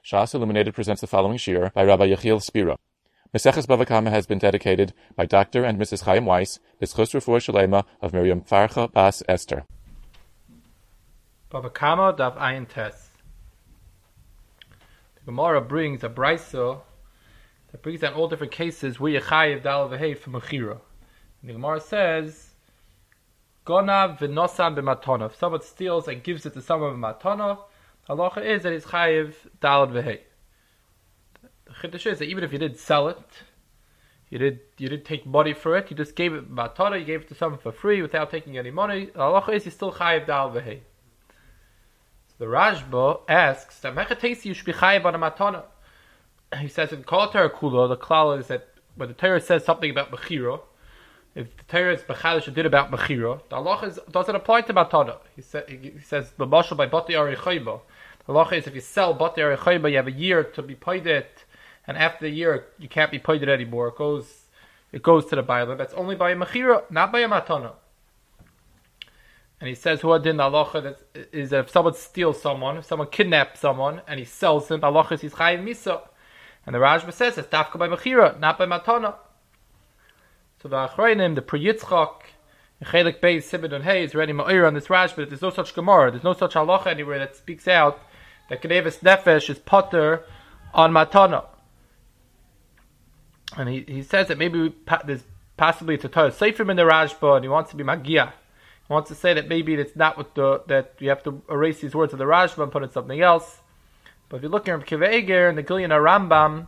Shas Illuminated presents the following shir by Rabbi Yechiel Spira. Maseches Bava Kama has been dedicated by Dr. and Mrs. Chaim Weiss, B'schus Refuah Shalema of Miriam Farcha Bas Esther. Bava Kama Daf Ayin Tes. The Gemara brings a brisa that brings down all different cases where you chayiv dal v'hei for mechira. And the Gemara says, Gonav v'nosan b'matana. If someone steals and gives it to someone b'matana, halacha is that he's chayiv dal v'hei. The chiddush is that even if you didn't sell it, you didn't take money for it, you just gave it b'matana, you gave it to someone for free without taking any money, the halacha is you still chayiv dal v'hei. The Rashba asks that Mechatesi you should be chayiv on a matana. He says in Kol Torah Kula, the klal is that when the Torah says something about mechira, if the Torah is bechadish did about mechira, the halacha doesn't apply to matana. He says the mashal by bati arichayba. The halacha is if you sell bati arichayba, you have a year to be paid it, and after the year you can't be paid it anymore. It goes to the buyer. That's only by a mechira, not by a matana. And he says, "Huadin halacha is that if someone steals someone, if someone kidnaps someone and he sells him, halacha is he's chayiv misa." And the Rashba says it's dafka by mechira, not by matana. So the Achrayim, the Pri Yitzchak, Chelik Beis Sibud and Hay is ready ma'ir on this Rashba. But there's no such Gemara, there's no such halacha anywhere that speaks out that Gneivas Nefesh is potter on matana. And he says that maybe there's possibly it's a Torah Seifrim in the Rashba, and he wants to be Magia. Wants to say that maybe it's not with that you have to erase these words of the Rashba and put in something else. But if you look in Kiva Eger and the Gilyon Rambam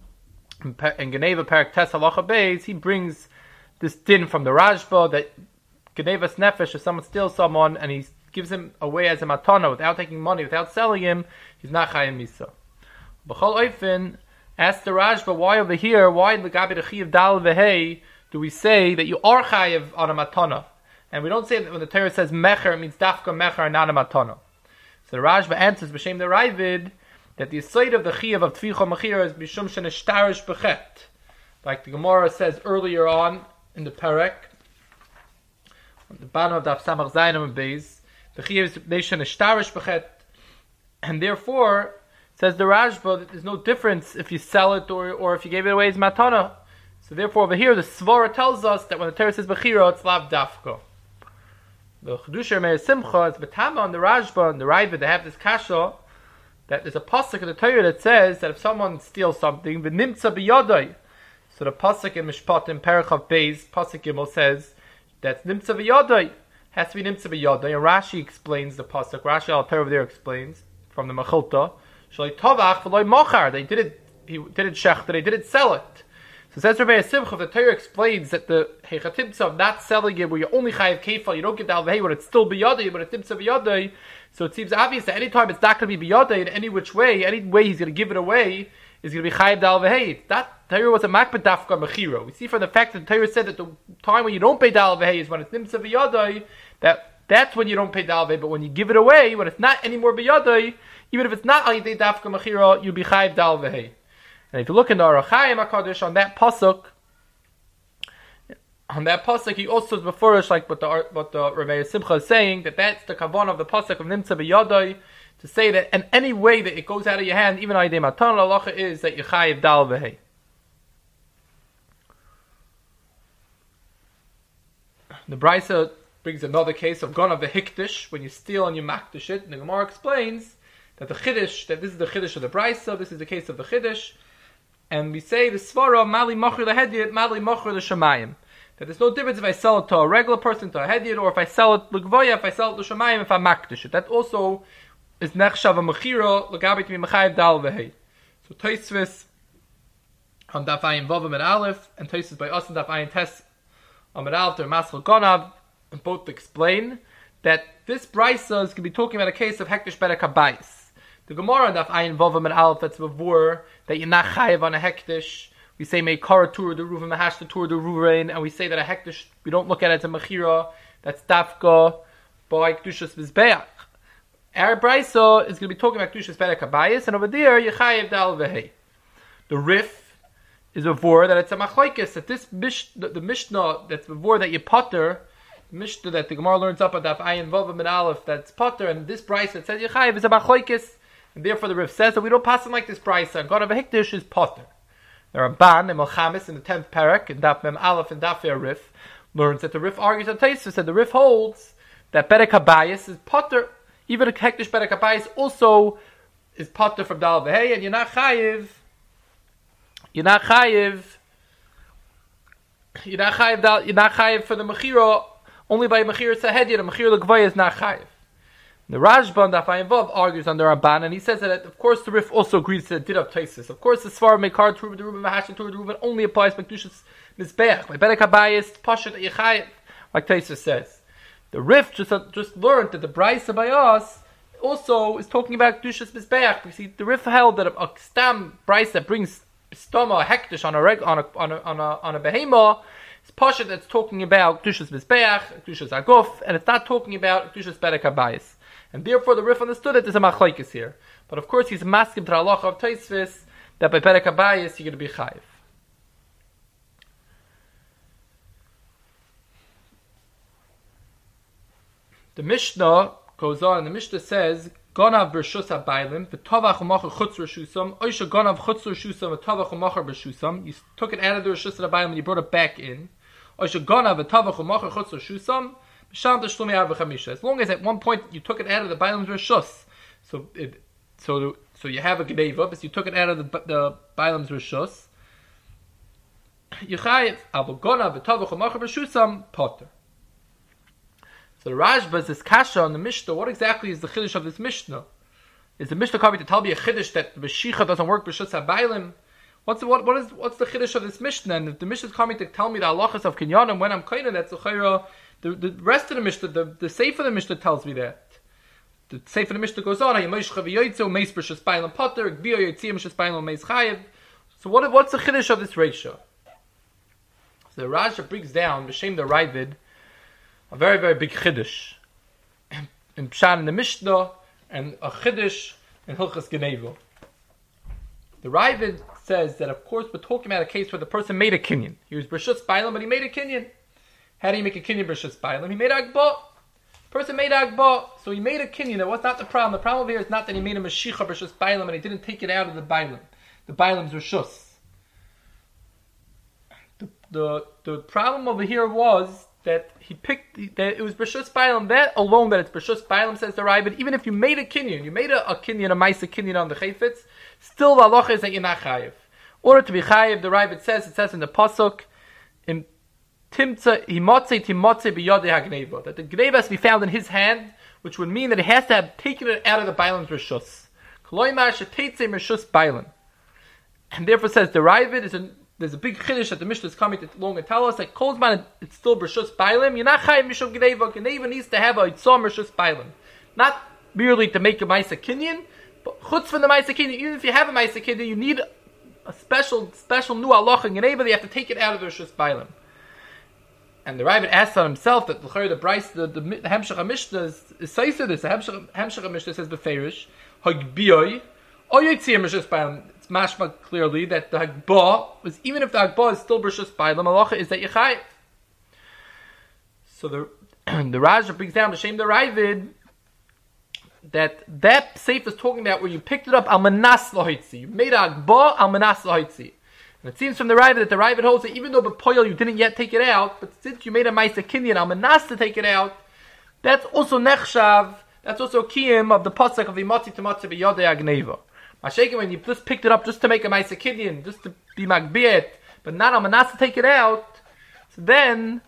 in Geneva Parak Tes Halacha Beis, he brings this din from the Rashba that Genevas Nefesh, if someone steals someone and he gives him away as a matana without taking money, without selling him, he's not chayiv misa. B'chol oifin asks the Rashba, why over here, why in the Gabi Rechiv Dal Vehei do we say that you are chayiv on a matana? And we don't say that when the Torah says mecher, it means dafka mecher and not a matana. So the Rashba answers b'shem the Ravid that the side of the chiyuv of tficha mechira is b'shum sheneshtarish bechet, like the Gemara says earlier on in the Perek, on the bottom of Daf Samach Zayin and Beis, the chiyuv is sheneshtarish bechet, and therefore says the Rashba that there's no difference if you sell it or if you gave it away as matana. So therefore over here the Svara tells us that when the Torah says bechira, it's lav dafka. The Chedusha Meir Simcha is betama on the Rashba and the Ravid. They have this kasha that there's a pasuk in the Torah that says that if someone steals something, v'nimtza b'yadai. So the pasuk in Mishpat in Parachav Beis, pasuk Gimel says that nimtza b'yadai has to be nimtza b'yadai. And Rashi explains the pasuk. Rashi al over there explains from the Mechilta, shalei tovach v'loi mochar. They didn't shechter. They didn't sell it. So says Rabbi Simcha, the Torah explains that the hechatimtza of not selling it, where you only chayiv kefal, you don't get dal v'hei, when it's still b'yadai, but it's timtza b'yadai. So it seems obvious that any time it's not going to be b'yadai in any which way, any way he's going to give it away is going to be chayiv dal v'hei. That Torah was a makbet dafka mechira. We see from the fact that the Torah said that the time when you don't pay dal v'hei is when it's timtza b'yadai. That's when you don't pay dal v'hei. But when you give it away, when it's not anymore b'yadai, even if it's not al yidei dafka mechira, you'll be chayiv dal v'hei. And if you look in the Orach Chaim HaKadosh on that pasuk, he also is beforish like what the Rabbi Simcha is saying, that's the kavan of the pasuk of Nimtza B'Yadai, to say that in any way that it goes out of your hand, even Aydei Matan Halacha is that you chayiv dal v'hei. The Brisa brings another case of Ganav v'Hikdish, when you steal and you makdish it, and the Gemara explains that the Chiddush, that this is the Chiddush of the Brisa, this is the case of the Chiddush. And we say the svara mali machur lehediyat, mali machur l'shamayim. That there's no difference if I sell it to a regular person, to a hediyat, or if I sell it l'gvoya, if I sell it l'shamayim, if I makdish it. That also is nechshav a mechira l'gabi to be mechayiv dal v'hei. So Tosfos on Daf Ayin Vav Amud Aleph and Tosfos by us on Daf Ayin Tes Amud Aleph, they're Maschal Gonav, and both explain that this brisa is going to be talking about a case of hektish berek habayis. The Gemara Daf Ayin Vav Amud Aleph, that's before that you're not chayiv on a hektish. We say may kara tur the ruva mahash the tur the ruvain, and we say that a hektish we don't look at it as a mechira. That's dafka by kedushas mizbeach. Our brisa is going to be talking about kedushas berek habayis, and over there you chayiv dal v'hei. The Rif is before that it's a machlokes that this the Mishnah that's before that you potter. The Mishnah that the Gemara learns up at Daf Ayin Vav Amud Aleph that's potter, and this brisa that says you chayiv is a machlokes. And therefore the Rif says that we don't pass him like this brisa. God of a hikdish is potter. There are Ban and Melchamis in the 10th parak, and Daf Mem Aleph and Daf Rif learns that the Rif argues on Tosfos, and the Rif holds that Berek Habayis is potter. Even a hektish Berek Habayis also is potter from Dal V'Hei, and you're not chayiv for the Mechira, only by Mechira Sahedya, the Mechira L'Gvaya is not chayiv. The Rashba Daf Ayin Vav argues on the Ramban, and he says that of course the Rif also agrees to the Did of Tosfos. Of course the Svar Mekar Teruba Deruba Mahashin Teruba Deruba only applies by Kedushas Mizbeach, by Berek Habayis Pashat Yechayev, like Tosfos says. The Rif just learned that the Brisa by us also is talking about Kedushas Mizbeach, because the Rif held that a stam Brisa that brings stoma hektish on a behema, it's Pashat that's talking about Kedushas Mizbeach, Kedushas Aguf, and it's not talking about Kedushas Berek Habayis. And therefore the Rif understood that there's a machlokes here. But of course he's maskim to the halacha of Tosfos that by Berek Habayis you're going to be chayiv. The Mishnah goes on, and the Mishnah says, Gonav b'rshus habaylim, v'tovach u'machar chutz reshusam, oisha gonav chutz reshusam, v'tovach u'machar b'rshusam. You took it out of the reshus habaylim and you brought it back in. Oisha gonav v'tovach u'machar chutz reshusam, b'sham t'shlumi av v'chamisha. As long as at one point you took it out of the baylim's reshus, so you have a gneva, but you took it out of the baylim's reshus, you chayiv, avo gonav v'tovach u'machar b'rshusam, potter. So the Rashba is this kasha on the Mishnah. What exactly is the chiddush of this Mishnah? Is the Mishnah coming to tell me a chiddush that the Mashiach doesn't work b'shus habaylim? What's the chiddush of this Mishnah? And if the Mishnah is coming to tell me the halachas of kinyanim when I'm kainin, that's the rest of the Mishnah, the Sefer of the Mishnah tells me that. The Sefer of the Mishnah goes on. So what's the chiddush of this ratio? So the Rashi brings down b'shem the Ravid a very, very big chiddush in Pshan in the Mishnah, and a chiddush in Hilchas Geneva. The Ravid says that of course we're talking about a case where the person made a kinyan. He was b'rshus bailam, but he made a kinyan. How do you make a kinyan b'rshus bailam? He made agba. The person made agba, so he made a kinyan. That was not the problem. The problem here is not that he made a mashicha b'rshus bailam and he didn't take it out of the bailam. The bailam's reshus. The problem over here was that that it was b'rshus bailam. That alone, that it's b'rshus bailam, says the Ravid. Even if you made a kinyan, you made a kinyan, a ma'isa kinyan on the chayfetz, still the halacha is that you're not chayiv. Order to be chayiv, the Ravid says, it says in the pasuk, in timtza timotze b'yodei hagneva, that the gneva has to be found in his hand, which would mean that he has to have taken it out of the bailam's reshus. Koloimar sheteitze reshus bailam, and therefore says the Ravid there's a big chiddush that the Mishnah is coming to long and tell us that Kolzman it's still b'rshus bailim. You're not chayiv mishum gneva. Gneva needs to have a itzom b'rshus bailim, not merely to make a ma'isa kinyan, but chutz from the ma'isa kinyan. Even if you have a ma'isa kinyan, you need a special new halacha in gneva. You have to take it out of the b'rshus bailim. And the Ravid asks on himself that the Bryce, the Hemshech Mishnah is says this. The Hemshech Mishnah says beferish hagbiyoi oyotzir b'rshus bailim. Mashma clearly that the Hagbah was, even if the Hagbah is still b'rshus bailam, halacha is that you chayiv. So the Raja brings down the shame the Ravid that safe is talking about where you picked it up al manas lahoitzi. You made a Hagbah al manas lahoitzi. And it seems from the Ravid that the Ravid holds that even though b'poyel you didn't yet take it out, but since you made a ma'isa kinyan al manas to take it out, that's also nechshav. That's also kiyim of the pasuk of imotzi tomotzi b'yodei agneva. Mashiach, when you just picked it up just to make a ma'isa kinyan, just to be magbiyet, but not a manas to take it out, so then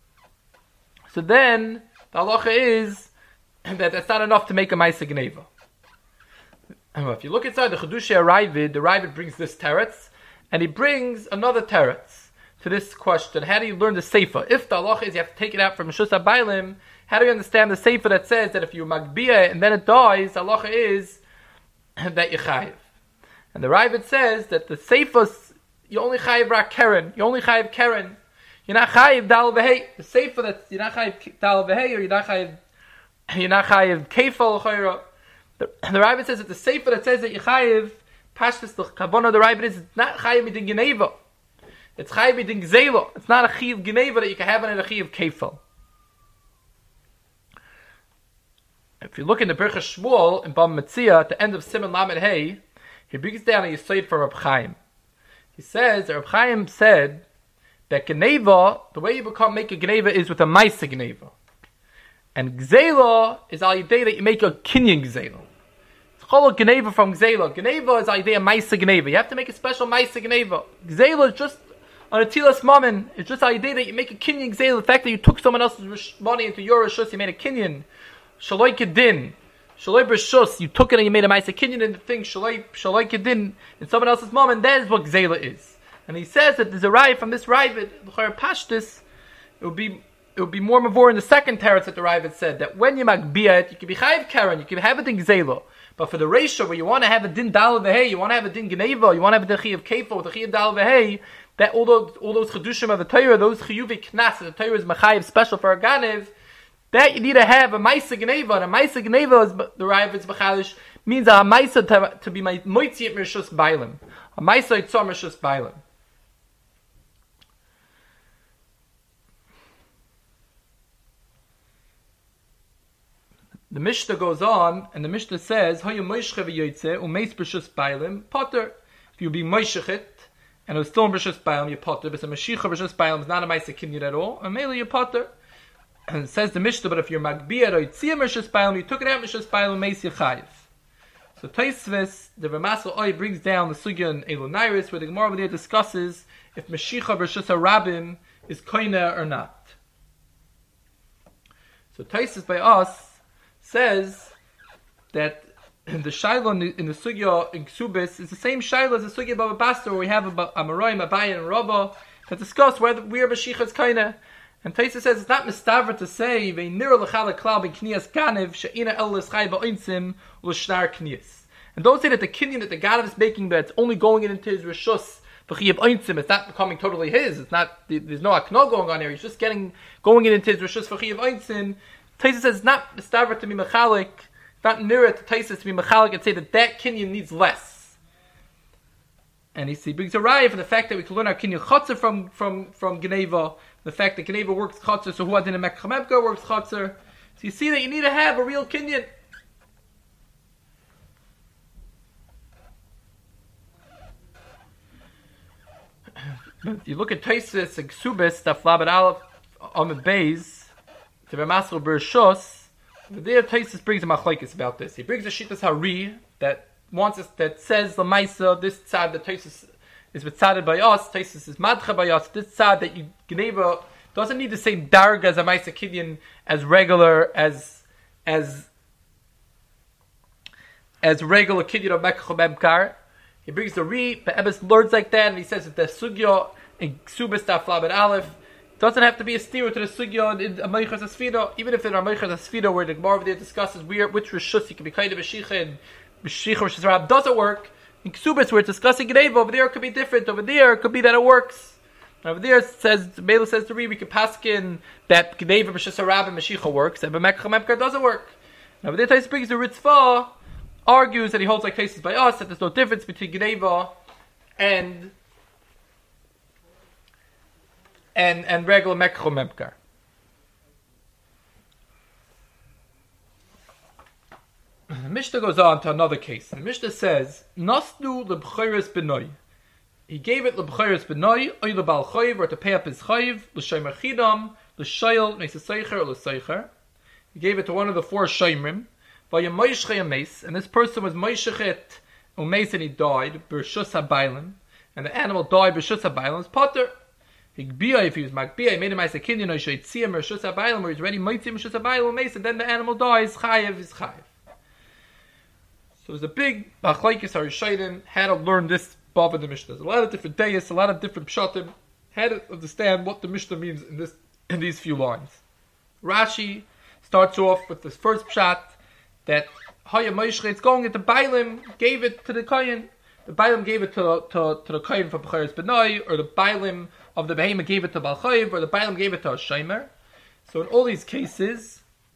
the halacha is that that's not enough to make a ma'isa gneva. If you look inside the Chedushei Ravid, the Ravid brings this teretz, and he brings another teretz to this question. How do you learn the sefer? If the halacha is you have to take it out from Meshus HaBailim, how do you understand the sefer that says that if you magbiyah and then it dies, the halacha is that you chayiv? And the Ravid says that the seifos, you only chayiv rak keren, you only chayiv keren, you're not chayiv dal v'hei. The seifa that you're not chayiv dal v'hei, or you're not chayiv kefal. The Ravid says that the seifa that says that you chayiv pashtus the kavanah, the Ravid is not chayiv midin geneva, it's chayiv midin gzela. It's not a chayiv geneva that you can have in a chayiv kefal. If you look in the Birchas Shmuel in Bam Metzia at the end of Siman Lamed Hey, he brings down a Yesod from Reb Chaim. He says that Reb Chaim said that Geneva, the way you make a Geneva is with a Maisa Geneva. And Gzela is al yidei that you make a Kinyan Gzela. It's called Geneva from Gzela. Geneva is al yidei a Maisa Geneva. You have to make a special Maisa Geneva. Gzela is just on a Tilas Mammon. It's just al yidei that you make a Kinyan Gzela. The fact that you took someone else's money into your Rishus, you made a Kinyan. Shaloi Kedin. Shaloi B'Rishus, you took it and you made a Maisa Kinyan in the thing. Shaloi Kedin in someone else's Mammon. That is what Gzela is. And he says that there's a raya from this Ravid, L'chayr Pashtus, it would be more mavor in the second teretz that the Ravid said, that when you magbiyah it, you can be chayiv karen, you can have it in Gzela. But for the ratio where you want to have a din dal v'hei, you want to have a din geneva, you want to have a din chiyav kefa with a chiyav dal v'hei, that all those chedushim of the Torah, those chiyuvi knas, the Torah is machayiv special for a ganev, that you need to have a maisa geneva, and a maisa geneva is the Ravid's b'chalish, means a maisa to be moitziat mirshus bailim. A maisa itzor mirshus bailim. The Mishnah goes on, and the Mishnah says, "Hayu moishche v'yoytze umeis b'shus bailim potter." If you be moishechet and it was still in b'shus bailim, you potter. But a mashicha b'shus bailim is not a ma'aseh kinyan at all, and mainly you potter. And it says the Mishnah, but if you're magbiyah or yitziyah b'shus bailim, you took it out b'shus bailim, meis yichayiv. So Tosfos, the Ramasel Oy brings down the sugya in Elonairis, where the Gemara over there discusses if mashicha b'shus harabim is koina or not. So Tosfos by us says that the Shaila in the Sugya in Ksubis is the same Shaila as the Sugya Baba Basra, where we have Amoraim, Abaye, and Rabbah that discuss where Mashiach is kind. And Taisa says it's not mistaver to say ve'nira l'chala klal b'kniyas ganev she'ina el l'schai ba'oinsim l'shnar kniyas. And don't say that the kinyan that the ganev is making, that it's only going into his rishus v'chiyav oinsim, it's not becoming totally his. It's not, there's no akno going on here. He's just going into his rishus v'chiyav oinsim. Taisa says it's not mistaver to be mechalik, not nearer to Taisa to be mechalik and say that kinyan needs less. And he brings a raya from the fact that we can learn our kinyan chotzer from Geneva, the fact that Geneva works chotzer, so who had in a Mekhamebka works chotzer. So you see that you need to have a real kinyan. You look at Tosfos and Ksubis, Daf Lamed Aleph Amud Beis, to Ramasel Bershos, there Tosfos brings a machlokes about this. He brings a Shittas Hari that says the Maisa, this tzad that Tosfos is mitzaded by us, Tosfos is madcha by us, this tzad that Geneva doesn't need the same darg as a Maisa Kinyan as regular as regular Kinyan of Mekach Memkar. He brings the Be'ebes lords like that, and he says that the Sugya in Ksubis Daf Lamed Aleph doesn't have to be a steer to the sugya in Amaychas Asfida, even if in Amaychas Asfida, where the Gemara over there discusses which Rishus you can be kind of Beshicha and Beshicha Rishus Rab doesn't work. In Ksubis, where it's discussing Geneva, over there it could be different. Over there it could be that it works. Over there it says, Mela says to read, we can paskin that Geneva Rishus Rab and Beshicha works, and B'Mekach Memkar doesn't work. Over there Tais brings the Ritzvah, argues that he holds like cases by us, that there's no difference between Geneva and regular Mekach Memkar. The Mishnah goes on to another case. The Mishnah says, Nasnu leb'chayres b'noi. He gave it leb'chayres b'noi, oy lebal chayiv, or to pay up his chayiv, l'shomer chidam, l'shayel, ne'seseicher, or l'seicher. He gave it to one of the four shayimrim, v'yam moishchei ameis, and this person was moishchet umeis, and he died, b'rshus habaylim, and the animal died b'rshus habaylim, is potter. If he was makbiyah, he made him as a kinyan, or sheitziyam, or shus habaylim, or he's ready moitzim, shus habaylim, umeis, and then the animal dies, chayiv is chayiv. So there's a big machlokes harishayim how to learn this bab in the Mishnah. There's a lot of different dayas, a lot of different pshatim, how to understand what the Mishnah means in these few lines. Rashi starts off with this first pshat that Haya Moishre, it's going into Bailim, gave it to the Kohen. The Bailim gave it to the Kohen for B'charis B'nai, or the Bailim of the Behemoth gave it to Balchayiv, or the Bailim gave it to a Shomer. So in all these cases,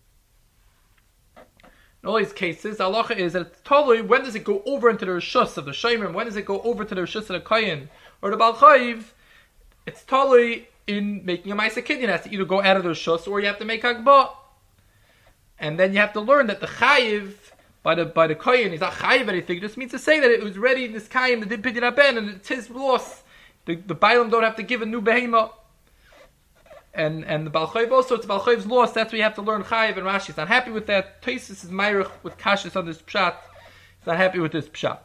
halacha is that it's totally, when does it go over into the Rishus of the Shomer, when does it go over to the Rishus of the Kohen, or the Balchayiv, it's totally in making a Maisa Kinyan. It has to either go out of the Rishus, or you have to make Hagbah. And then you have to learn that the chayiv by the kohen, he's not chayiv anything. It just means to say that it was ready in this kaim, the did pidyon ben, and it's his loss. The bailam don't have to give a new behema. And the balchayv also, it's balchayv's loss. That's where you have to learn chayiv. And Rashi's not happy with that. Tosis is mayrich with kashis on this pshat. He's not happy with this pshat.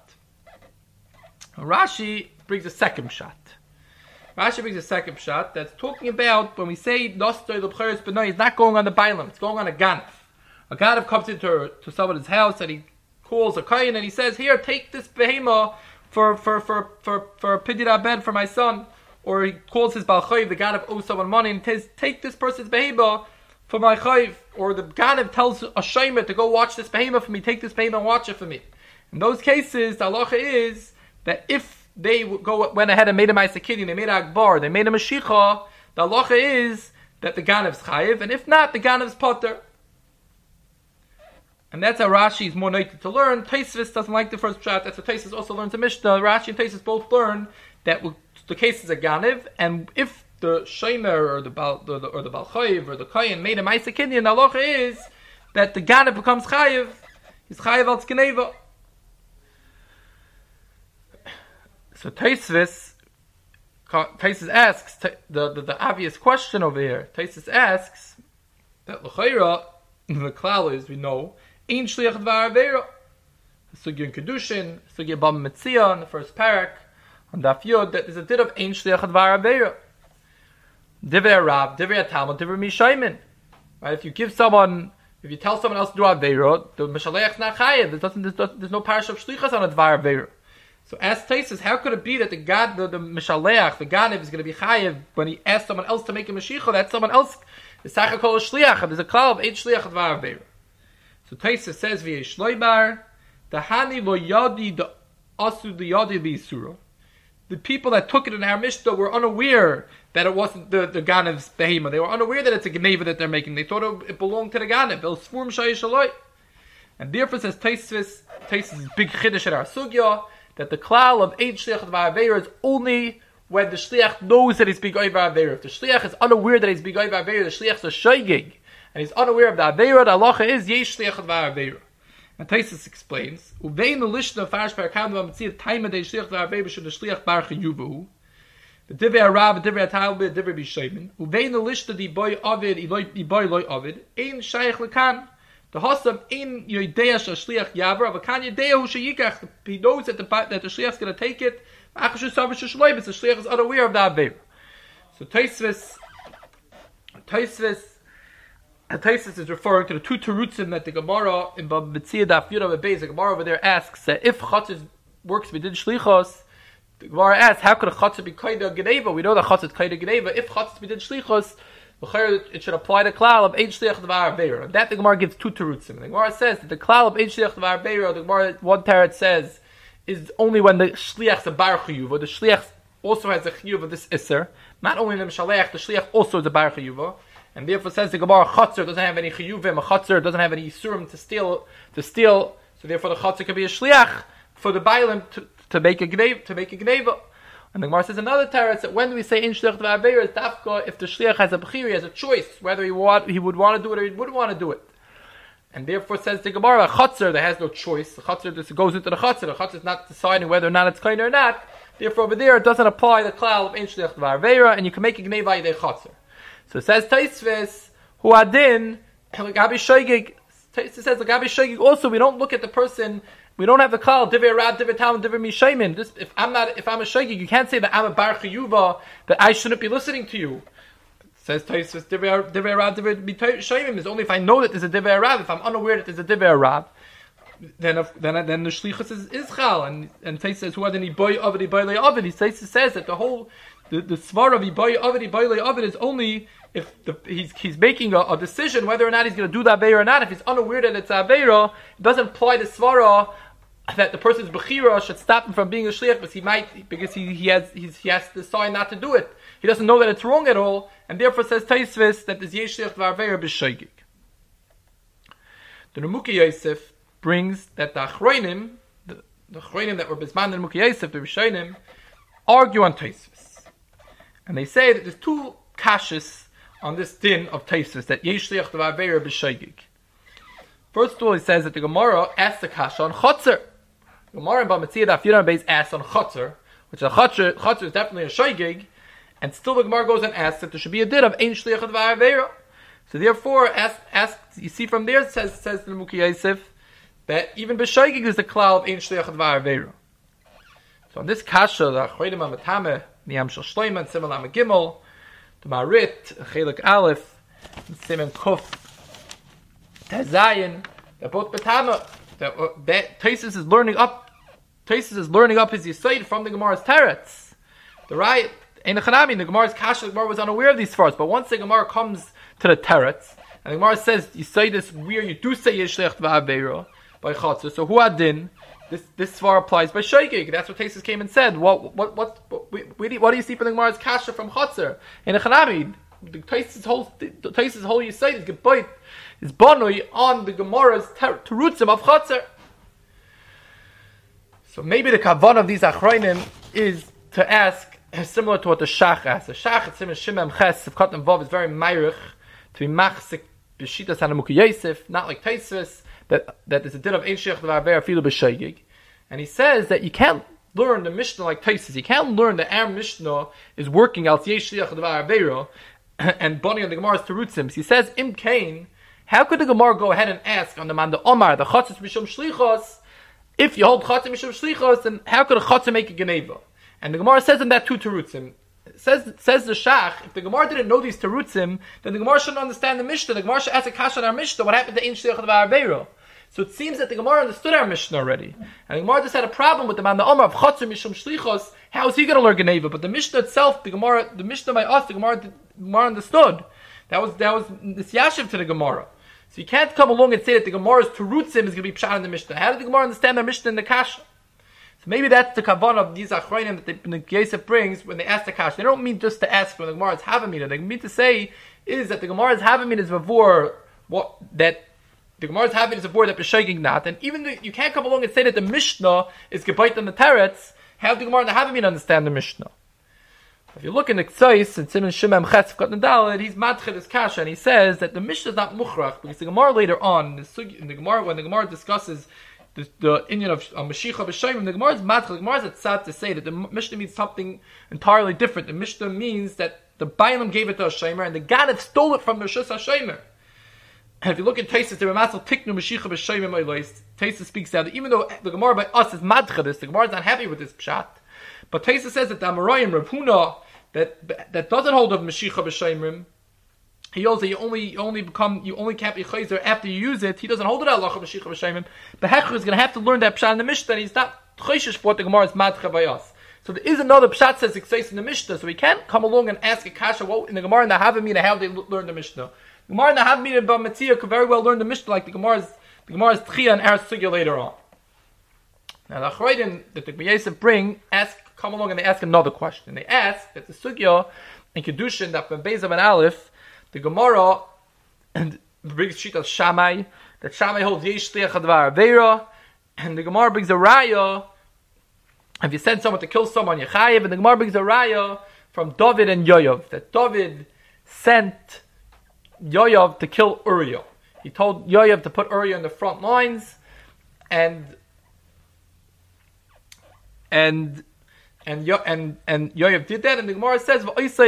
Rashi brings a second pshat. Rashi brings a second pshat that's talking about when we say nostoi l'bcheres b'noi, it's not going on the bailam, it's going on a ganav. A ganav comes into someone's house and he calls a kohen and he says, "Here, take this behema for pidyon ben for my son." Or he calls his balchayv, the ganav owes someone money and says, "Take this person's behema for my chayv." Or the ganav tells a shaymer to go watch this behema for me, take this behema and watch it for me. In those cases, the halacha is that if they went ahead and made a ma'aseh kiddush, they made a akbar, they made a mashicha, the halacha is that the ganav's chayiv, and if not, the ganav's potter. And that's how Rashi is more noted to learn. Tosfos doesn't like the first pshat. That's what Tosfos also learns in Mishnah. Rashi and Tosfos both learn that the case is a ganav, and if the shomer or the balchayiv or the kohen made a ma'aseh kiddush, the halacha is that the ganav becomes chayiv. He's chayiv al tzkeneva. So Tosfos asks the obvious question over here. Tosfos asks that l'chayra the klal is, we know, ein shliach dvar avera. Sugya in kedushin, sugya bam metzia in the first parak on daf yod, that there's a din of ein shliach dvar avera. Divrei Rav, divrei Talmud, divrei Mishaymin. Right? If you tell someone else to do avera, the mishalech is not chayev. There's no parish of shlichas on a dvar avera. So ask Tosfos, how could it be that the Mishaleach, the Ganav, is going to be chayiv when he asks someone else to make a Mashiach, that someone else is Sachakol a Shliach, there's a klal of 8 Shliach Dvar Avera. So Tosfos says, V'yei Shloibar, the Hani lo yadi, the Asu the yadi v'yisura. The people that took it in our Mishnah were unaware that it wasn't the Ganav's behema. They were unaware that it's a Geneva that they're making. They thought it belonged to the Ganav. El Sfurim Shayish Aloi. And therefore says Tosfos is big chiddush at our sugya, that the klal of 8 shliach dvar avera is only when the shliach knows that he's being over avera. If the shliach is unaware that he's being over avera, the shliach is a shaygig, and he's unaware of the avera, the halacha is yesh shliach dvar avera. And Tosfos explains, uvein the lishna farish parakam v'amitzia taima de shliach dvar avera should the shliach bar chayuvu. The divrei Rav, the divrei Talmud, the divrei Bishaymin. Uvein the lishna di boy avid, di boy loy avid, ein shaykh lekan. The Hossam in Yodeya Shliach Yavra, but can Yodeya who Sheyikach, he knows that the Shliach is going to take it. The Shliach is unaware of that Avera. So Tosfos is referring to the two terutzim that the Gemara in Bab Metzia Daf Yud Amud Beis, the Gemara over there asks that if Chatzis works within Shlichos, the Gemara asks, how could a Chatzis be Kaida Geneva? We know that Chatzis is Kaida Geneva. If Chatzis within Shlichos, it should apply the klal of 8 shliach dvar avera. And that the Gemara gives two terutzim. The Gemara says that the klal of 8 shliach dvar avera, the Gemara one teretz says, is only when the shliach is a bar chiyuva. The shliach also has a chiyuva of this iser. Not only in the mishalech, the shliach also is a bar chiyuva. And therefore says the Gemara, chatzar doesn't have any chiyuvim. A chatzar doesn't have any isurim to steal. So therefore the chatzar can be a shliach for the bailim to make a gneva. And the Gemara says another teretz that when we say in shliach dvar avera is dafka if the shliach has a bechira, he has a choice whether he would want to do it or he wouldn't want to do it. And therefore says the Gemara, a chatzar that has no choice. The chatzar just goes into the chatzar. The chatzar is not deciding whether or not it's kind or not. Therefore over there it doesn't apply the klal of in shliach dvar avera, and you can make a gneva yidei chatzar. So it says Tosfos hu adin l'gabi shoygig. Tosfos says l'gabi shoygig also we don't look at the person. We don't have the klal divrei Rav, divrei Talmud, divrei Mishaymin. If I'm a shaygig, you can't say that I'm a bar chiyuva, that I shouldn't be listening to you. It says Tosfos divrei Rav, divrei Mishaymin is only if I know that there's a divrei Rav. If I'm unaware that there's a divrei Rav, then the shlichus is chal. And Tosfos says who adin iboy avid iboy le avid. He says that the svar of iboy avid iboy le avid is only if he's making a decision whether or not he's going to do the aveira or not. If he's unaware that it's aveira, it doesn't apply the svara that the person's bechira should stop him from being a shliach, because he has to decide not to do it. He doesn't know that it's wrong at all, and therefore says Tosfos that there's yesh shliach v'aveira b'shoygig. The Nemuki Yosef brings that the achronim that were bisman the Nemuki Yosef, the Rishonim, argue on Tosfos, and they say that there's two kashas on this din of Tosfos that yesh shliach v'aveira b'shoygig. First of all, he says that the Gemara asks the kasha on chotzer. Gemara and Bamitzia Daf Yudam Beis asks on chotzer, which a chotzer is definitely a shaygig, and still the Gemara goes and asks that there should be a din of ein shliach advar aveira. So therefore, you see from there, says the Muki Yosef, that even b'shaygig is the klal of ein shliach advar aveira. So on this kasha, the Achroidim HaMatame, Niyam Shel Shloima, and Simon Lam Gimel, the Marit, Chelik Aleph, and Simon Kuf, Tezayin, they're both Batama. That Taisus is learning up. Taisus is learning up his Yisayid from the Gemara's Teretz. The right in the Chanami, the Gemara's Kasha, the Gemara was unaware of these first, but once the Gemara comes to the Teretz, and the Gemara says Yisayid is where you do say Yishlech Va'aveira by Chatzah. So who adin? This far applies by Shaygig. That's what Taisus came and said. What do you see from the Gemara's Kasha from Chatzah in the Chanami? The Taisus whole Yisayid is Geboit. Is Banui on the Gemara's Terutzim of Chatzar. So maybe the kavan of these Achroinim is to ask, similar to what the Shach asks. The Shach, it's him and Shimem Ches, if Katan Vav is very Meirich, to be Machzik, B'Shitas Hanamuki Yosef, not like Taisus, that there's a din of Ein Shech D'Var Filu B'Shaygig. And he says that you can't learn the Mishnah like Taisus. You can't learn that our Mishnah is working Al Yesh Shliach D'Var Aveira, and Bani on the Gemara's Terutzim. He says, Im Kain, how could the Gemara go ahead and ask on the man the Omar, the Chatzis Mishum Shlichos, if you hold Chatzis Mishum Shlichos, then how could a Chatzis make a Geneva? And the Gemara says in that two Terutzim, says the Shach, if the Gemara didn't know these Terutzim, then the Gemara shouldn't understand the Mishnah. The Gemara should ask a kasha on our Mishnah, what happened to Ein Shliach D'Var Aveira? So it seems that the Gemara understood our Mishnah already. And the Gemara just had a problem with the man the Omar of Chatzis Mishum Shlichos, how is he going to learn Geneva? But the Mishnah itself, the Mishnah by us, the Gemara understood. That was this Yashiv to the Gemara. So you can't come along and say that the Gemara's Terutzim is going to be pshat in the Mishnah. How did the Gemara understand the Mishnah in the Kasha? So maybe that's the kavan of these Achroinim that the Yosef brings when they ask the Kasha. They don't mean just to ask when the Gemara's Havamina. They mean to say is that the Gemara's Havamina is before that the Gemara's Havamina is before that b'shaygig not. And even though you can't come along and say that the Mishnah is gebayt on the Teretz, how did the Gemara and the Havamina understand the Mishnah? If you look in the Ksais and Simon Shimem Ches Dalet, he's matchid his kasha, and he says that the Mishnah is not mukhrach because the Gemara later on, in the Gemara, when the Gemara discusses the Indian of Mashiach b'Shaymim, the Gemara is matchid. The Gemara is at sad to say that the Mishnah means something entirely different. The Mishnah means that the Bailam gave it to a Shaymer, and the Ganav stole it from the Rishus HaShaymer. And if you look at Taisus, the Ramatzal Tiknu Mashiach b'Shaymim Eilos, Taisus speaks out that even though the Gemara by us is matchid, the Gemara is not happy with this pshat. But Taisus says that the Amoraim, Rav Huna, that doesn't hold of Mashiach b'Shaymim. He holds that you only can't be chayzer after you use it. He doesn't hold it at Allah Mashiach b'Shaymim. The Hecher is going to have to learn that pshat in the Mishnah, and he's not chayshish for what the Gemara is madcha by us. So there is another pshat says it in the Mishnah, so we can't come along and ask a kasha in the Gemara and the Havamina how they learn the Mishnah. The Gemara and the Havamina by Matzia could very well learn the Mishnah like the Gemara's Tchiyah and our Sugya later on. Now the Achroidim that the Yosef bring come along and they ask another question. They ask that the Sugya in Kedushin that from Beis and Aleph, the Gemara and brings Shita Shammai, that Shammai holds Yesh Shliach Advar Aveira, and the Gemara brings a Raya. If you send someone to kill someone, Yechayev, and the Gemara brings a Raya from David and Yoav, that David sent Yoav to kill Uriah. He told Yoav to put Uriah in the front lines, and Yoav did that, and the Gemara says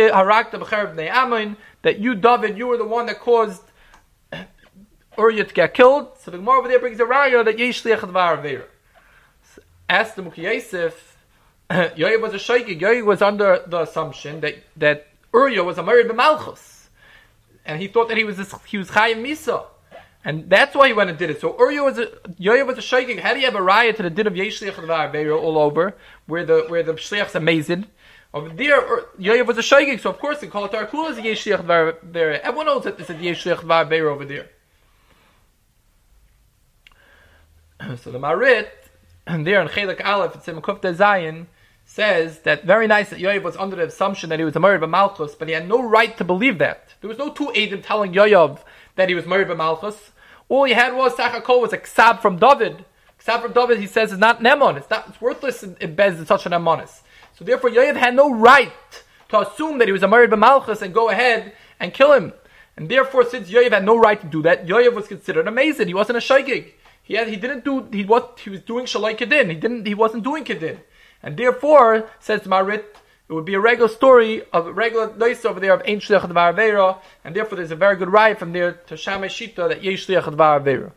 that you, David, you were the one that caused Uriah to get killed. So the Gemara over there brings a raya that Yesh Shliach D'Var Aveira. Asked the Muki Yosef, Yoav was a shaykik. Yoav was under the assumption that Uriah was a married b'malchus, and he thought that he was Chayim Misa. And that's why he went and did it. So Yoav was a shaykik. How do you have a raya to the din of Yesh Shliach D'Var Aveira all over, where the shliach's amazing? Over there, Yoav was a shaykik, so of course they call it Tarkul as a Yesh Shliach D'Var Aveira. Everyone knows that this is Yesh Shliach D'Var Aveira over there. So the Marit, and there in Chelik Aleph, it's in Mekufta Zayin, says that very nice that Yoav was under the assumption that he was a married b'malchus, but he had no right to believe that. There was no two Eidim telling Yoav that he was married b'malchus. All he had was Sachakol was a ksab from David. Ksab from David, he says, is not nemon. It's worthless in Bez in such an nemonis. So therefore, Yoav had no right to assume that he was a married b'malchus and go ahead and kill him. And therefore, since Yoav had no right to do that, Yoav was considered amazing. He wasn't a shaygig. He was doing shalai kedin. He wasn't doing kedin. And therefore, says Marit, it would be a regular story of a regular nice over there of Ein Shliach Dvar Aveira, and therefore there's a very good raya from there to Shammai Shita that Yesh Shliach Dvar Aveira.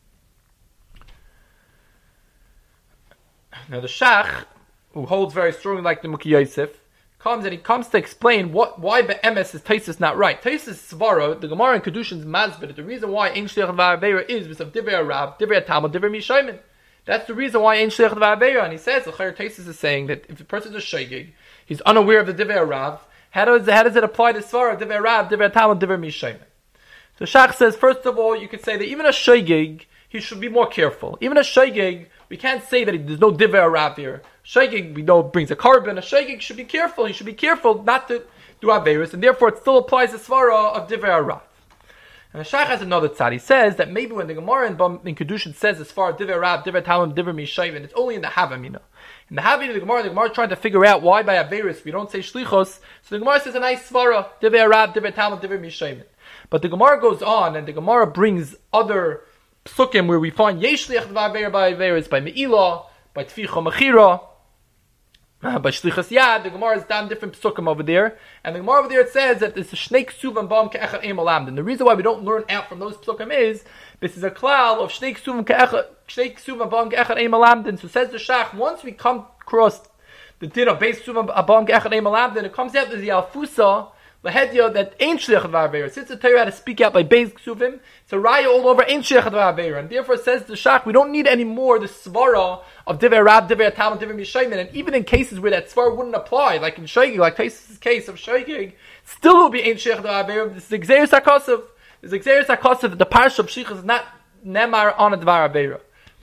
Now the Shach, who holds very strongly like the Muki Yosef, comes to explain why Be'emes is Taisus not right. Taisus Svara, the Gemara in Kedushin's Mazbid, the reason why Ein Shliach Dvar Aveira is because of Divrei Rav, Divrei Talmud, Divrei Mishaymin. That's the reason why Ein Shliach Dvar Aveira. And he says the Chayyar Taisus is saying that if a person is a shaygig, he's unaware of the Divrei Rav. How does it apply to Svara, Divrei Rav, Divrei Talmud, Divrei Mishaymin? So Shach says, first of all, you could say that even a shaygig, he should be more careful. Even a shaygig, we can't say that there's no Divrei Rav here. Shaygig, we know, brings a carbon. A shaygig should be careful. He should be careful not to do Averis, and therefore it still applies the Svara of Divrei Rav. And the Shach has another tzad. He says that maybe when the Gemara in Kedushin says as far as Divrei Rav, Divrei Talmud, Divrei Mishaymin, it's only in the Havamina. In the Havamina, the Gemara is trying to figure out why by Averis we don't say Shlichos. So the Gemara says a nice Svara, Divrei Rav, Divrei Talmud, Divrei Mishaymin. But the Gemara goes on, and the Gemara brings other psukim where we find Yesh Shliach Dvar Aveira by Averis, by Me'ilah, by Tficha Mechira, by Shlichas Yad. The Gemara has done different psukim over there, and the Gemara over there it says that it's a Shnei Ksuv and Bam Ke'echad Eim Alamd. And the reason why we don't learn out from those psukim is this is a klal of Shnei Ksuv and Bam Ke'echad Eim Alamd. So says the Shach, once we come across the din of Beis Ksuv and Bam Ke'echad Eim Alamd, it comes out as the Alfusa Lahedya that ain't Shliach Dvar Aveira. Since the Torah had to speak out by Beis Ksuvim, it's a raya all over ain't Shliach Dvar Aveira. And therefore says the Shach, we don't need any more the svara of Divrei Rav, Divrei Talmud, Divrei Mishaymin. And even in cases where that svara wouldn't apply, like in Shaygig, like Taisus' case of Shaygig, still will be ain't Shliach Dvar Aveira. This is Xeris HaKosav. This is Xeris HaKosav that the parish of Shichas is not Nemar on a Dvar Aveira.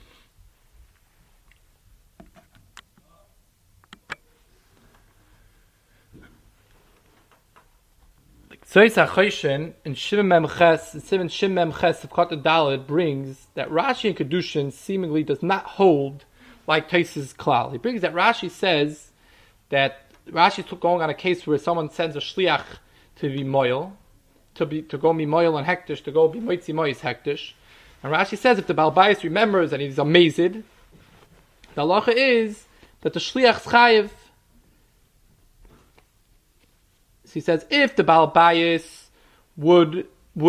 Zois HaChoshen in Shimon Mem Ches, in Shimon Mem Ches of Kota Daled brings that Rashi in Kedushin seemingly does not hold like Taisus' klal. He brings that Rashi says that Rashi is going on a case where someone sends a shliach to be moil, to go be moil on hektish, to go be moitzi mois hektish. And Rashi says if the Baal Bayis remembers and he's amazed, the halacha is that the shliach's chayiv. He says if the Baal Bayis would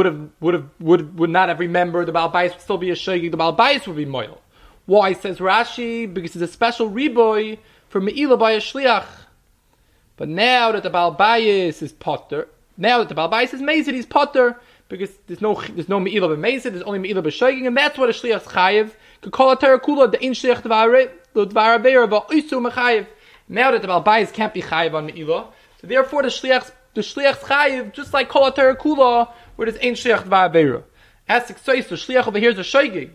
not have remembered, the Baal Bayis would still be a shaygig, the Baal Bayis would be moil. Why, says Rashi? Because it's a special riboy for Me'ilah by a shliach. But now that the Baal Bayis is potter, now that the Baal Bayis is mazid, he's potter, because there's no Me'ilah b'mazid, there's only Me'ilah b'shaygig, and that's what a shliach's chayiv could call a terakula, the in shliach dvar aveira v'oisu mechayiv. Now that the Baal Bayis can't be chayiv on Me'ilah, so therefore the shliach's chayiv, just like kol ater kula, where there's ain't shliach dvar aveira. As the shliach over here is a shaygig.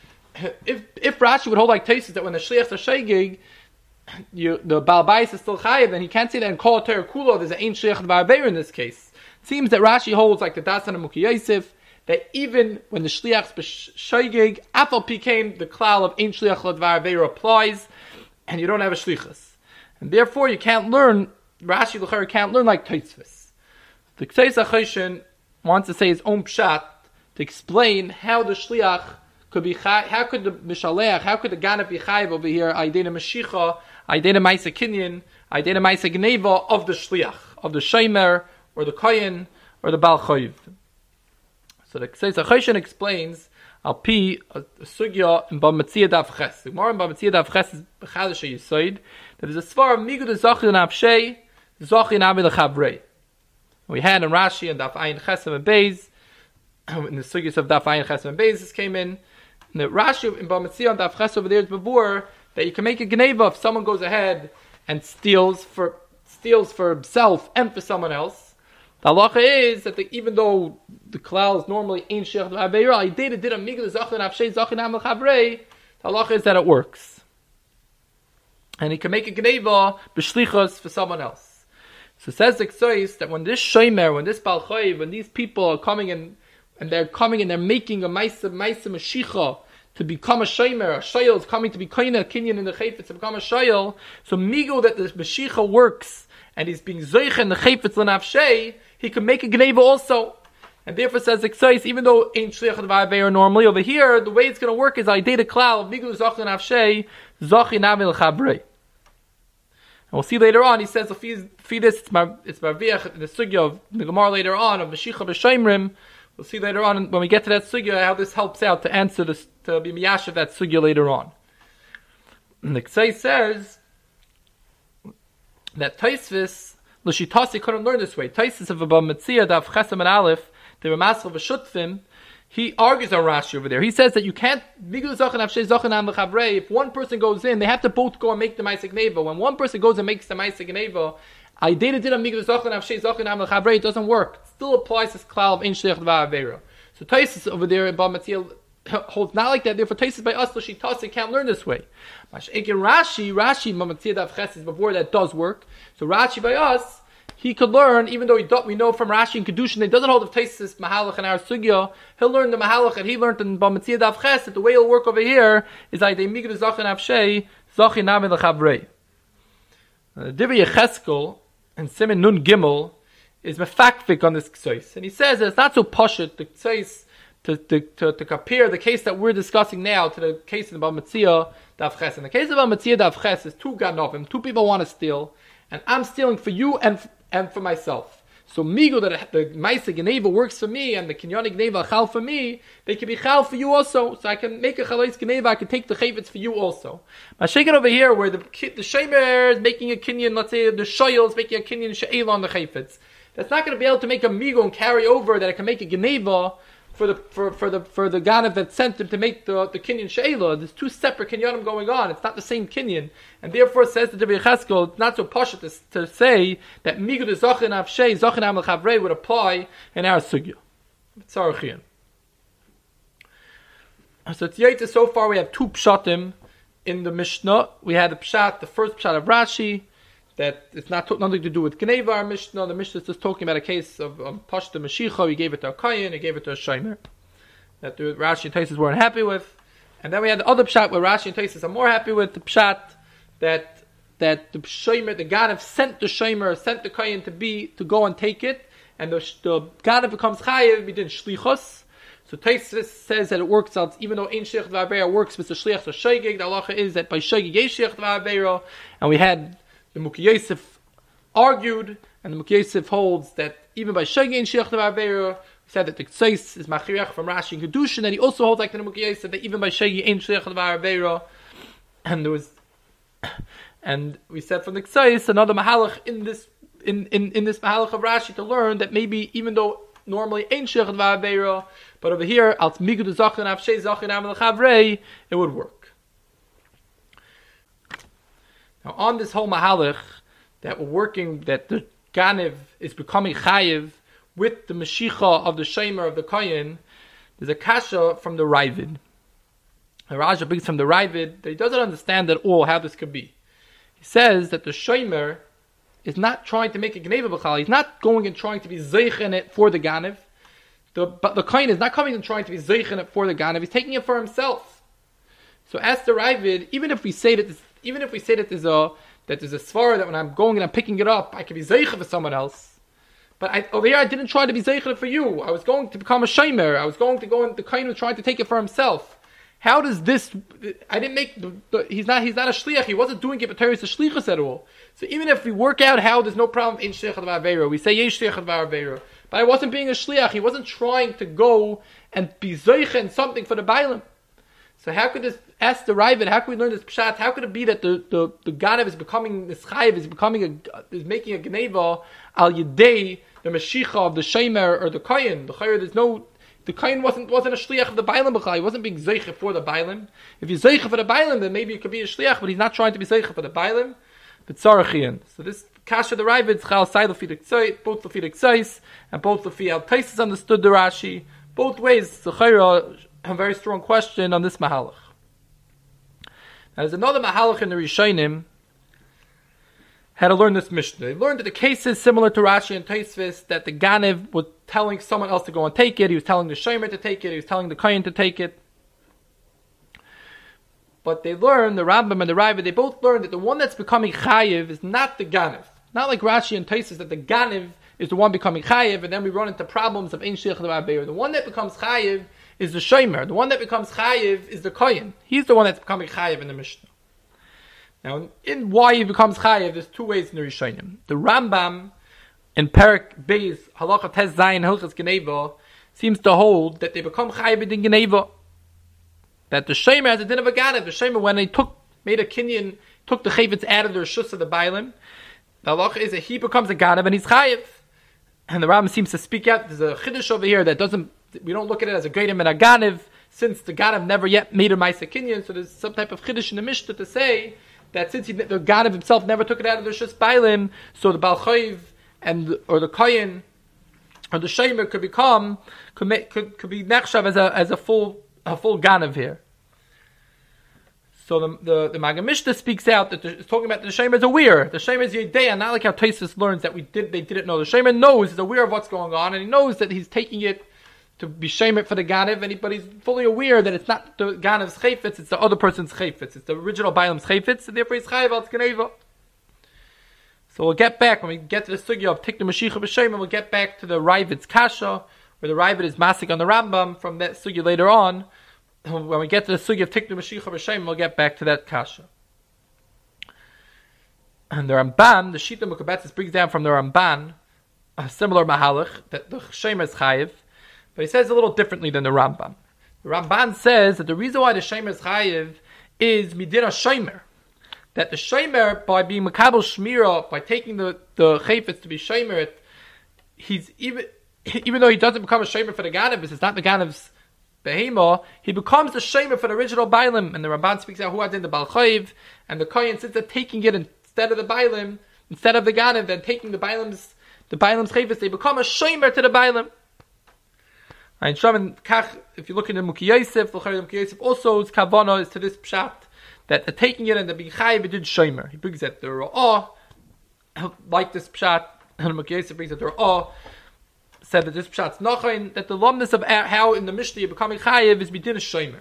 If Rashi would hold like Taisus that when the shliach's a shaygig, the Baal Bayis is still chayiv, then he can't say that in kol ater kula there's an ain't shliach dvar aveira in this case. It seems that Rashi holds like the Dasan and Muki Yosef that even when the shliach's shaygig, afal became the klal of ain't shliach dvar aveira applies, and you don't have a shlichus, and therefore you can't learn. Rashi l'chari can't learn like Tosfos. The Zois HaChoshen wants to say his own pshat to explain how the shliach could be how could the mishalech, how could the ganef be chayiv over here, aidena mashicha, aidena ma'isa kinyan, aidena ma'isa gneva of the shliach, of the shomer, or the kohen, or the bal chayiv. So the Zois HaChoshen explains al pi a sugya in Bamatzia Daf Ches. The Gemara in Bamatzia Daf Ches is b'chadash yisoid that is a svar of migud zachin abshei zachin avi lechavrei. We had in Rashi and Daf Ayin Chesem and Beis, in the sugyas of Daf Ayin Chesem and Beis, this came in. And the Rashi in Bamatzia and Daf Ches over there is before that you can make a gneva if someone goes ahead and steals for himself and for someone else. The halacha is that even though the klal is normally ein shliach d'Aveira, I did a migdal zachin avshei zachin am lechavrei. The halacha is that it works, and he can make a gneva b'shlichos for someone else. So says the Zois that when this shomer, when this bal chayiv, when these people are coming in and they're making a ma'isa mashicha to become a shomer, a shayil is coming to be koina kinyan in the chayfetz to become a shayil. So migo that the mashicha works and he's being zoich in the chayfetz l'nafshei, he can make a gneva also. And therefore says the Ksais, even though ain't Shliach Dvar Aveira normally, over here, the way it's going to work is I did a klal of Migul Zachin Avshei, Zachin Avil Chabrei. And we'll see later on, he says, feed this, it's Marviach, in the Sugya of the Gemara later on, of Mashiach B'Sheimrim. We'll see later on, when we get to that Sugya, how this helps out to answer this, to be Miyash of that Sugya later on. And the Ksei says that Taisvis, L'shitasi couldn't learn this way. Taisvis of Abba Metzia, Daf Chesam and Aleph, the Ramasel V'Shutfim, he argues on Rashi over there. He says that you can't, if one person goes in, they have to both go and make the Maaseh Gneva. When one person goes and makes the Maaseh Gneva, it doesn't work. It still applies this klal of Ein Shliach Dvar Aveira. So Taisus over there in Bava Metzia holds not like that. Therefore, Taisus by us, L'shitasi can't learn this way. Rashi, Bava Metzia Daf Ches is before that does work. So Rashi by us, he could learn, even though we know from Rashi and Kedushin, it doesn't hold of Taisus Mahalach in our Sugya. He'll learn the Mahalach that he learned in Bava Metzia Daf Ches, that the way it'll work over here is Aydei Migdal Zachin Avshei, Zachin Nami L'Chavrei. Divrei Yecheskel and Simen Nun Gimel is mefakfik on this Ksais. And he says that it's not so pashut, the Ksais, to compare the case that we're discussing now to the case in the Bava Metzia Daf Ches. In the case of Bava Metzia Daf Ches, is two Ganovim, two people want to steal, and I'm stealing for you and for myself. So Migo, that the Maaseh Gneva works for me, and the Kinyanik Gneva Chal for me, they can be Chal for you also. So I can make a Chalais Gneva, I can take the Chavetz for you also. Mashiach over here, where the Shemer is making a Kinyan, let's say the Shoyel is making a Kinyan She'el on the Chavetz. That's not going to be able to make a Migo and carry over that I can make a Gneva for the Ganav that sent him to make the Kinyan She'ela. There's two separate Kinyanim going on. It's not the same Kinyan. And therefore says the Divrei Yecheskel, it's not so posh to say that Migu de Zachin Avshei, Zachin Amel Chavrei would apply in our Sugya. Tzarachian. So Tiyayta, so far we have two Pshatim in the Mishnah. We had the Pshat, the first Pshat of Rashi, that it's nothing to do with Gneva, our Mishnah. The Mishnah is just talking about a case of Pashta Mashiach. He gave it to a Kayin, he gave it to a Shomer, that the Rashi and Taisus weren't happy with. And then we had the other Pshat where Rashi and Taisus are more happy with, the Pshat that the Shomer, the Ganav sent the Shomer, sent the Kayin to go and take it, and the Ganav becomes Chayiv, he did Shlichos. So Taisus says that it works out, even though Ein Shliach Dvar Aveira works with the Shliach to Shoigig, the halacha is that by Shoigig Yesh Shliach Dvar Aveira, and we had the Mukhi Yosef argued, and the Mukhi Yosef holds that even by Shoigig Ein Shliach Dvar Aveira, we said that the Ksais is Machirech from Rashi and Kedushin, and he also holds like the Mukhi Yosef that even by Shoigig Ein Shliach Dvar Aveira, and we said from the Ksais another Mahalach in this Mahalach of Rashi to learn that maybe even though normally Ein Shliach Dvar Aveira, but over here Als Migud Zachin Avshei Zachin Amel Chavrei, it would work. Now, on this whole mahalach that we're working, that the Ganev is becoming chayiv with the Mashiach of the Shomer of the Kayin, there's a kasha from the Ravid. The Raja brings from the Ravid that he doesn't understand at all how this could be. He says that the Shomer is not trying to make a Gneva B'chal. He's not going and trying to be zeich in it for the Ganev. But the Kayin is not coming and trying to be zeich in it for the Ganev. He's taking it for himself. So as the Ravid, even if we say that there's a svara that when I'm going and I'm picking it up, I can be zeicha for someone else. But over here, I didn't try to be zeicha for you. I was going to become a shomer. I was going to go and the kain was trying to take it for himself. How does this? I didn't make. He's not a shliach. He wasn't doing it, but Torah is a shlichus at all. So even if we work out how there's no problem in shliach dvar aveira, we say yesh shliach dvar aveira. But I wasn't being a shliach. He wasn't trying to go and be zeicha in something for the bailim. So how could this, ask the Ravid, how can we learn this pshat? How could it be that the Ganev is becoming, this Chayiv is making a Gneva al Yedei, the Mashiach of the Shomer or the Kayin? The Kayin wasn't a Shliach of the Bailim B'chai. He wasn't being Zeicha for the Bailim. If you're Zeicha for the Bailim, then maybe it could be a Shliach, but he's not trying to be Zeicha for the Bailim. But Tzarachian. So this Kasha the Ravid, Chal Sai Lefi Ksais, both Lefi Ksais, and both Lefi Al Taisus understood the Rashi. Both ways, the Chayra, a very strong question on this mahalach. Now, there's another mahalach in the Rishonim how to learn this Mishnah. They learned that the case is similar to Rashi and Tosfos, that the Ganev was telling someone else to go and take it. He was telling the Shomer to take it. He was telling the Kayin to take it. But they learned, the Rambam and the Ravid, they both learned that the one that's becoming Chayiv is not the Ganev. Not like Rashi and Tosfos, that the Ganev is the one becoming chayiv, and then we run into problems of ein shliach levabeir. The one that becomes chayiv is the shomer. The one that becomes chayiv is the kohen. He's the one that's becoming chayiv in the Mishnah. Now, in why he becomes chayiv, there's two ways in the Rishonim. The Rambam in Perek Beis Halacha Tes Zayin Hilchas Geneva seems to hold that they become chayiv in Geneva. That the shomer has a din of a ganav. The shomer, when they made a kinyan, took the chayvitz out of the reshus of the bailim, the halacha is that he becomes a ganav and he's chayiv. And the Rambam seems to speak out. There's a chiddush over here that we don't look at it as a greidim and a ganav, since the ganav never yet made a ma'aseh kinyan. So there's some type of chiddush in the Mishnah to say that since the ganav himself never took it out of the reshus bailim, so the bal chayv or the kohen or the shomer could be nechshav as a full ganav here. So the Maggid Mishnah speaks out that it's talking about the shomer is aware. The shomer is yedea, not like how Tosfos learns that they didn't know. The shomer knows, is aware of what's going on, and he knows that he's taking it to be shomer for the ganav, but he's fully aware that it's not the ganav's chayfetz, it's the other person's chayfetz. It's the original bailam's chayfetz, and therefore he's chayiv al t'geneva. So we'll get back, when we get to the sugya of Tikna Mashiach b'Shomer, we'll get back to the Ravid's Kasha, where the Ravid is masik on the Rambam from that sugya later on. When we get to the sugya of Tikna Mashiach b'Shomer, we'll get back to that Kasha. And the Ramban, the Shita Mukabetzis brings down from the Ramban a similar mahalach, that the shomer is chayiv, but he says a little differently than the Rambam. The Ramban says that the reason why the shomer is chayiv is midina shomer. That the shomer, by being makabel shmira, by taking the chayfetz to be shomer, he's even though he doesn't become a shomer for the ganav, it's not the ganav's behema, he becomes the shomer for the original bailim. And the Ramban speaks out who had in the bal chayv and the kohen, since they're taking it instead of the bailim, instead of the ganav, then taking the bailim's chayfetz, they become a shomer to the bailim. And if you look in the Muki Yosef, the Muki Yosef also his kavana is to this pshat, that the taking it and the being chayiv did shomer. He brings that the Ra'ah, like this pshat, and the Muki Yosef brings that the Ra'ah said that this pshat's nachain, that the lumness of how in the Mishnah you're becoming chayiv is bidin shomer.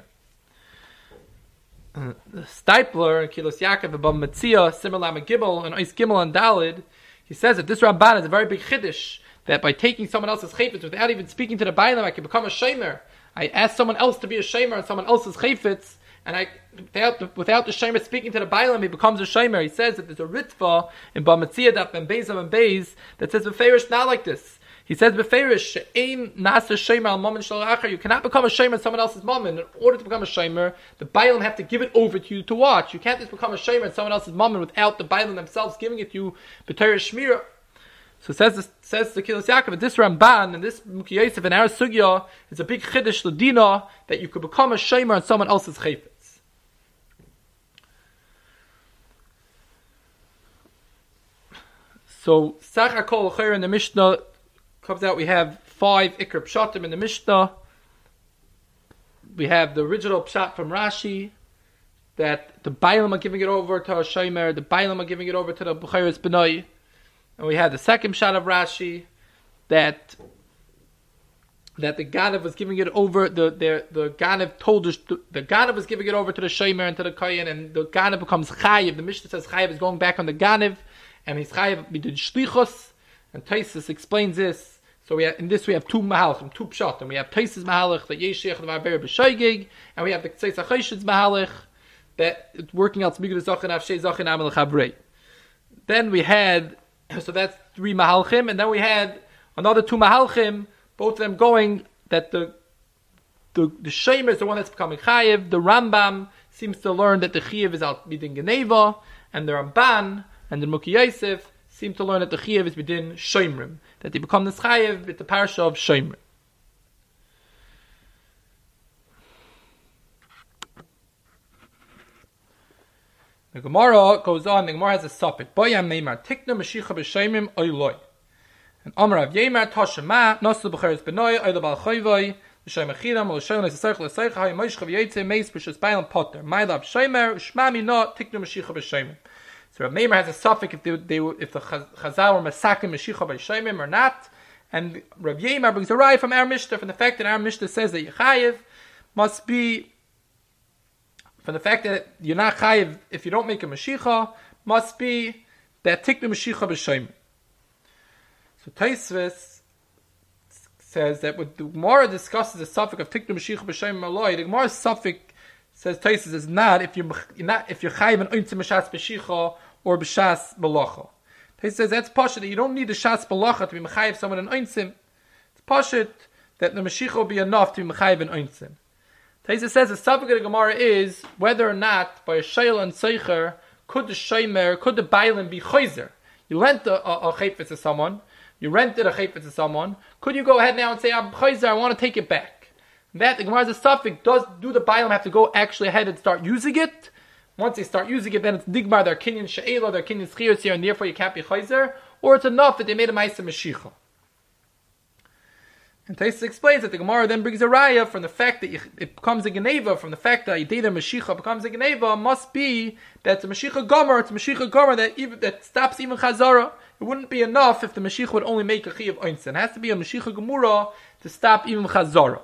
The Stipler and Kilos Yaakov above Metzia, similar to Gimel and Ois Gimel and Dalid, he says that this Ramban is a very big chiddush, that by taking someone else's chayfetz without even speaking to the bailam, I can become a shomer. I ask someone else to be a shomer on someone else's chayfetz, and without the shomer speaking to the bailam, he becomes a shomer. He says that there's a ritva in Bamatzia Daf and Beis and Beis that says beferish not like this. He says beferish she'ein nasa shomer al moment shalacher. You cannot become a shomer on someone else's moment. In order to become a shomer, the bailam have to give it over to you to watch. You can't just become a shomer on someone else's moment without the bailam themselves giving it to you b'teirish shmira. So says the Kilos Yaakov, and this Ramban and this Muki Yosef and our sugya is a big chiddush l'dina that you could become a shomer on someone else's chayfetz. So Sach HaKol L'Chayr in the Mishnah comes out. We have 5 Ikar Pshatim in the Mishnah. We have the original Pshat from Rashi that the bailam are giving it over to a shomer, the bailam are giving it over to the B'chayres B'nai. And we had the second shot of Rashi that the Ganav was giving it over. The Ganav told us the Ganav was giving it over to the shomer and to the kohen, and the Ganav becomes chayiv. The Mishnah says chayiv is going back on the Ganav, and he's chayiv midin shlichus. And Tosfos explains this. So we have two mahalachim, two pshat, and we have Tosfos mahalach that yeshich the varber b'shoigig, and we have the Ktseis HaChoshitz mahalach that it's working out tzmigud zachin avshei zachin amal chabrei. Then we had. So that's 3 mahalchim, and then we had another 2 mahalchim, both of them going that the shomer is the one that's becoming chayiv. The Rambam seems to learn that the chayiv is out midin geneva, and the Ramban and the Muki Yosef seem to learn that the chayiv is midin shomrim, that they become this chayiv with the parasha of shomrim. The Gemara goes on. The Gemara has a suffix. Boyam meimar tikna mashicha b'sheimim oyloi. And Amar Rav Yeimar Tashema Nasu b'cheres b'noi Oyla bal chayvoi L'shem achiram L'shem l'sesach l'seicha Hay moishcha v'yetze Meis b'shus bailam potter Mailav Shemer Shmami no tikna mashicha b'sheimim. So Rav Yeimar has a suffix if the Chazal were masakim mashicha b'sheimim or not. And Rav Yeimar brings a rai from our Mishnah from the fact that our Mishnah says that Yechayev must be from the fact that you're not chayiv if you don't make a mashicha, must be that tiknu mashicha b'sheimim. So Taisvis says that when the Gemara discusses the suffix of Tiknu Mashiach B'Shem Maloi, the Gemara's suffix says Taisvis is not if you're chayiv an ointzim b'shas b'shicha or b'shas b'lacha. Taisvis says that's pashut that you don't need the shas b'lacha to be mechayiv someone an ointzim. It's pashut that the Mashiach will be enough to be mechayiv an ointzim. Taisvis says the suffix of the Gemara is whether or not by a shayla and seicher could the bailim be chayzer. You lent a chayfetz to someone. You rented a chayfetz to someone. Could you go ahead now and say, I'm chayzer, I want to take it back? That, the Gemara's suffix, do the bailim have to go actually ahead and start using it? Once they start using it, then it's digmar, their kinyan she'ela, their kinyan schiyos here, and therefore you can't be chayzer? Or it's enough that they made a ma'aseh mashicha? And Taisvis explains that the Gemara then brings a raya from the fact that it becomes a geneva, from the fact that Yedida Mashicha becomes a geneva, must be that it's a Mashicha Gomer, that stops even Chazara. It wouldn't be enough if the Mashiach would only make a Chi of Einstein. It has to be a Mashicha Gemura to stop even Chazara.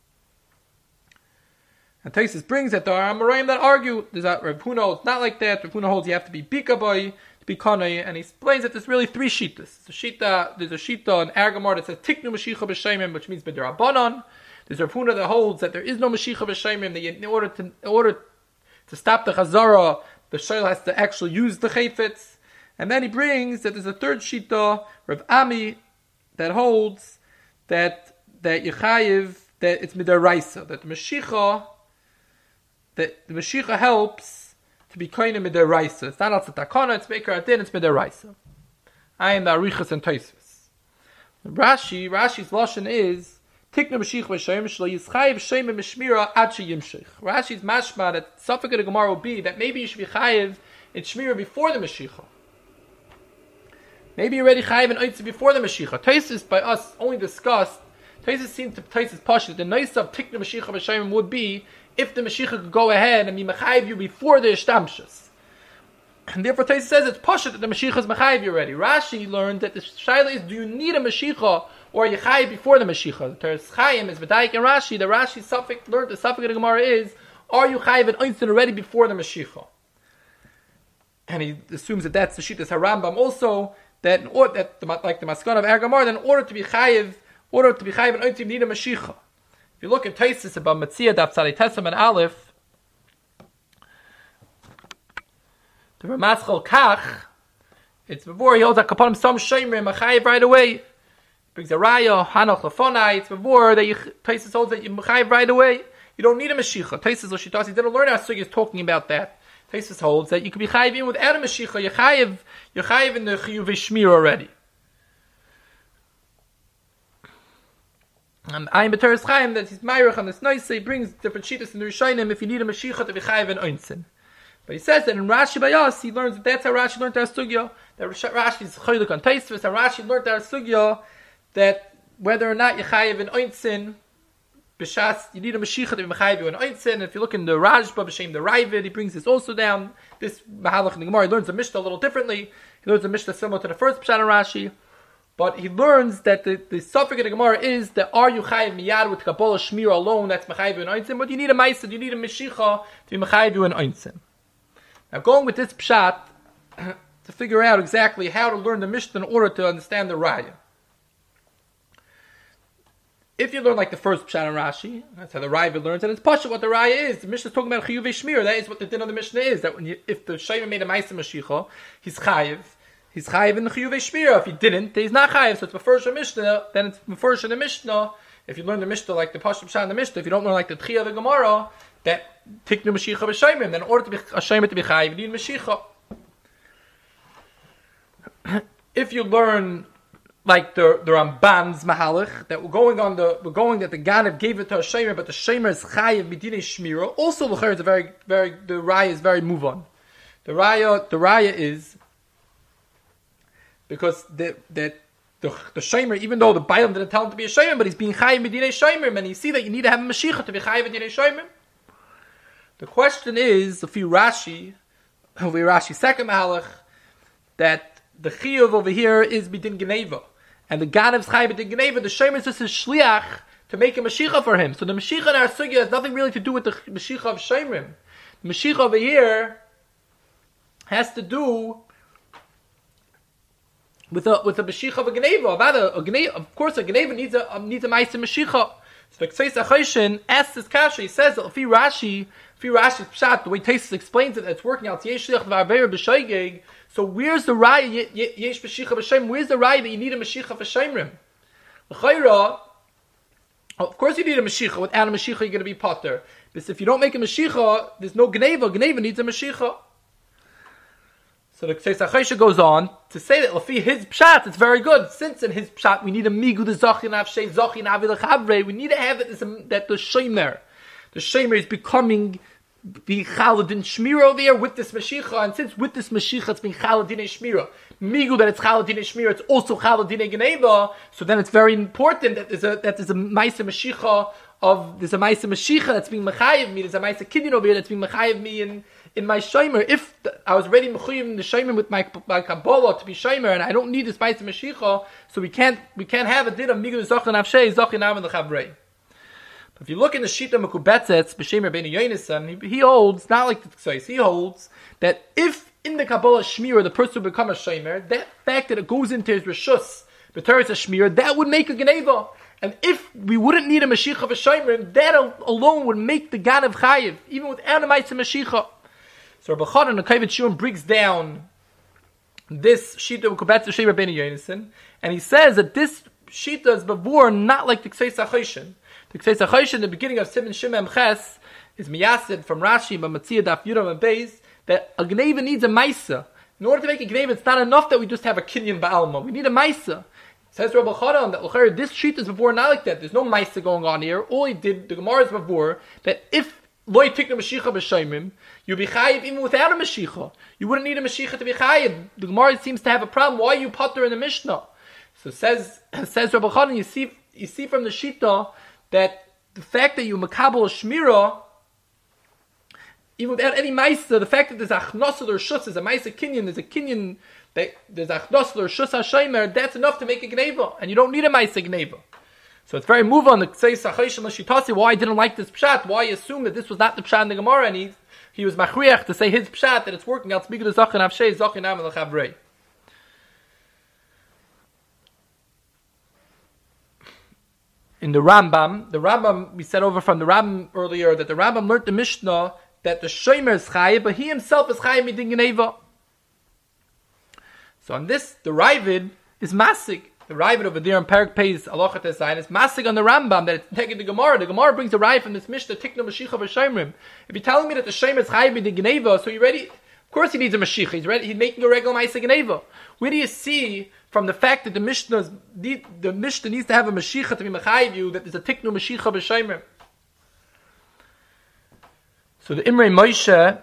And Taisvis brings that there are Amoraim that argue, there's a Rav Huna holds not like that. Rav Huna holds you have to be Bikaboy, be Kanei, and he explains that there's really three shitas. There's a shita in Argamar that says Tiknu Mashicha B'Shemim, which means B'Derabanan. There's Rav Huna that holds that there is no Mashicha B'Shemim, that in order to stop the Chazara, the Shayl has to actually use the Chayfetz. And then he brings that there's a third shita, Rav Ami, that holds that Yechayiv, that it's Midaraisa, that the Mashicha helps to be koine midaraisa. It's not also takana, it's Beikar Adin, it's midaraisa. I am the Arichas and Taisvis. Rashi's lashon is Tiknu Mashiach B'Shem Shlo Yischayiv Shem Mishmira Ad Sheyimshich. Rashi's mashma that suffix of the Gemara will be that maybe you should be chayiv in shmira before the Mashiach. Maybe you're already chayiv in oitzi before the Mashiach. Taisvis by us only discussed. Taisvis seems to Taisvis pashut. The nice of Tiknu Mashiach B'Shem would be if the Mashiach could go ahead and be mechayiv you before the Ishtamshus. And therefore Taisvis says it's pashut that the Mashiach is mechayiv you already. Rashi learned that the shaila is, do you need a Mashiach or are you chayiv before the Mashiach? The Teres Chaim is V'daik and Rashi. The Rashi suffix learned, the suffix of the Gemara is, are you chayiv in Einstein already before the Mashiach? And he assumes that that's the Shittas HaRambam also, that like the Maskon of Argamar, that in order to be chayiv in Einstein you need a Mashiach. If you look at Taisus about Metzia Daf Tzadei Tesam and Aleph, the Ramaschal Kach, it's before he holds a kapanim some shemrim machayiv right away. Brings a raya hanoch lefonai. It's before that Taisus holds that you machayiv right away. You don't need a mashicha. Taisus Loshitas, he didn't learn our sugi is talking about that. Taisus holds that you can be chayiv in without a mashicha. You're chayiv in the chiyuv shmir already. And I'm B'Teres Chaim that he's Meirach on this nice, he brings different shittas in the Rishonim if you need a Mashiach to be chayiv in Einstein. But he says that in Rashi Bayas, he learns that that's how Rashi learned our sugya, that Rashi is chaylik on Taisvis, and Rashi learned our sugya that whether or not you chayiv in Einstein, b'shas, you need a Mashiach to be chayiv in Einstein. If you look in the Rajba, b'shem the Ravid, he brings this also down. This Mahalach in the Gemara, he learns the Mishnah a little differently. He learns the Mishnah similar to the first Pshat in Rashi. But he learns that the suffix of the Gemara is that are you chayiv miyad with Kabbalah Shmir alone, that's mechayiv in Einstein, but you need a Maisa, you need a Mashicha to be mechayiv in Einstein. Now going with this Pshat, to figure out exactly how to learn the Mishnah in order to understand the Raya. If you learn like the first Pshat in Rashi, that's how the Raya learns, and it's Pasha what the Raya is. The Mishnah is talking about Chiyuv Shmir, that is what the din of the Mishnah is, that if the Shayma made a Maisa Mashicha, he's chayiv. He's chayiv in the chiyuv shmira. If he didn't, he's not chayiv. So it's mefurish a Mishnah. Then it's mefurish in the Mishnah. If you learn the Mishnah like the Pashup Pshat in the Mishnah, if you don't learn like the Tchiyah of the Gemara, that tiknu Mashicha b'shayim. Then in order to be a shayim to be chayiv, you need Mashicha. If you learn like the Ramban's Mahalach that we're going that the Ganav gave it to a shayim, but the shayim is chayiv midinei shmira. Also, the Chayr is the Raya is very move on. The Raya is. Because the Shomer, even though the Bailam didn't tell him to be a Shomer, but he's being Chayiv Medinei Shomer, and you see that you need to have a Mashiach to be Chayiv Medinei Shomer. The question is, if you Rashi second Mahalach, that the Chiyuv over here is Bidin Geneva, and the Ganev's Chayiv Bidin Geneva, the Shomer is just a Shliach to make a Mashiach for him. So the Mashiach in our Sugya has nothing really to do with the Mashiach of Shomerim. The Mashiach over here has to do with a Mashiach of a Gneva. Of course, a Gneva needs a Maisa Mashiach. So the Ktseis HaChoshen asks this kasha. He says that Fi Rashi's Pshat, the way Taisus explains it, it's working out. Yesh Shliach V'Avera B'Shoigeg. So where's the raya? Yesh Mashiach B'Shem. Where's the raya that you need a Mashiach B'Shemrim? L'chayra, of course you need a Mashiach. Without a Mashiach, you're going to be potter. Because if you don't make a Mashiach, there's no Gneva. Gneva needs a Mashiach. So the Ktseis HaChoshen goes on to say that Lafi his pshat, it's very good. Since in his pshat we need a migu the zachin avshei zachin avilachavrei, we need to have that the shemer is becoming the chaladin shmira there with this mashicha, and since with this mashicha it's being chaladin shmira, migu that it's chaladin shmira, it's also chaladin geneva. So then it's very important that there's a ma'isa mashicha there's a ma'isa mashicha that's being mechayev me. There's a ma'isa kinyan over here that's being mechayev me in my shomer. If I was already mechuyev in the shomer with my kabbalah to be shomer, and I don't need this ma'isa mashicha, so we can't have a din of migu zachin avshei zachin avin lechavrei. But if you look in the Shita Mekubetzet b'Shem Rabbeinu Yonasan, he holds not like the Ktseis. He holds that if in the Kabbalah Shmira the person will become a shomer, that fact that it goes into his reshus, the Teretz Shmira, that would make a Geneva. And if we wouldn't need a Mashiach of a shomer, that alone would make the Ganav Chayiv, even without a Ma'aseh Mashiach. So Rabbi Chanan, the Kavod Shimon, breaks down this Shita Mekubetzet b'Shem Rabbeinu Yonasan, and he says that this Shita is before not like the Ktseis HaChoshen. The Ktseis HaChoshen, the beginning of Siman Shimem Ches, is miyasid from Rashi, but Matzia Daf Yudam and Beis, that a Gneva needs a Maisa. In order to make a Gneva, it's not enough that we just have a Kinyan Ba'alma. We need a Maisa. Says Rabbi Chanan that this sheet is before not like that. There's no Maisa going on here. All he did, the Gemara is before, that if Loi Tikna Mashiach B'Shomim, you'll be Chayiv even without a Mashiach. You wouldn't need a Mashiach to be Chayiv. The Gemara seems to have a problem. Why are you potter in the Mishnah? So says Rabbi Chanan, you see from the Shita, that the fact that you makabel a shmira, even without any ma'isa, the fact that there's achnos or shus, there's a ma'isa kinyan, there's achnos or shus hashemer, that's enough to make a gneva, and you don't need a ma'isa gneva. So it's very move on the Ktseis HaChoshen Lashitasi why I didn't like this pshat, why he assumed that this was not the pshat in the Gemara, and he was machriach to say his pshat that it's working out. Speaking of zachin avshei zachin am lechavrei. In the Rambam, we said over from the Rambam earlier that the Rambam learned the Mishnah that the shomer is chayiv, but he himself is chayiv midin geneva. So on this, the Ravid is masig. The Ravid over there in Perek Peis Alochat Esayin is masig on the Rambam that it's taking the Gemara. The Gemara brings the Ravid from this Mishnah Tikna Mashiach v'Shomrim. If you're telling me that the shomer is chayiv midin geneva, so you ready? Of course he needs a Mashiach. He's ready. He's making a regular ma'aseh geneva. Where do you see from the fact that the Mishnah needs to have a Mashiach to be mechayiv you, that there's a tiknu Mashiach b'Shomrim? So the Imrei Moshe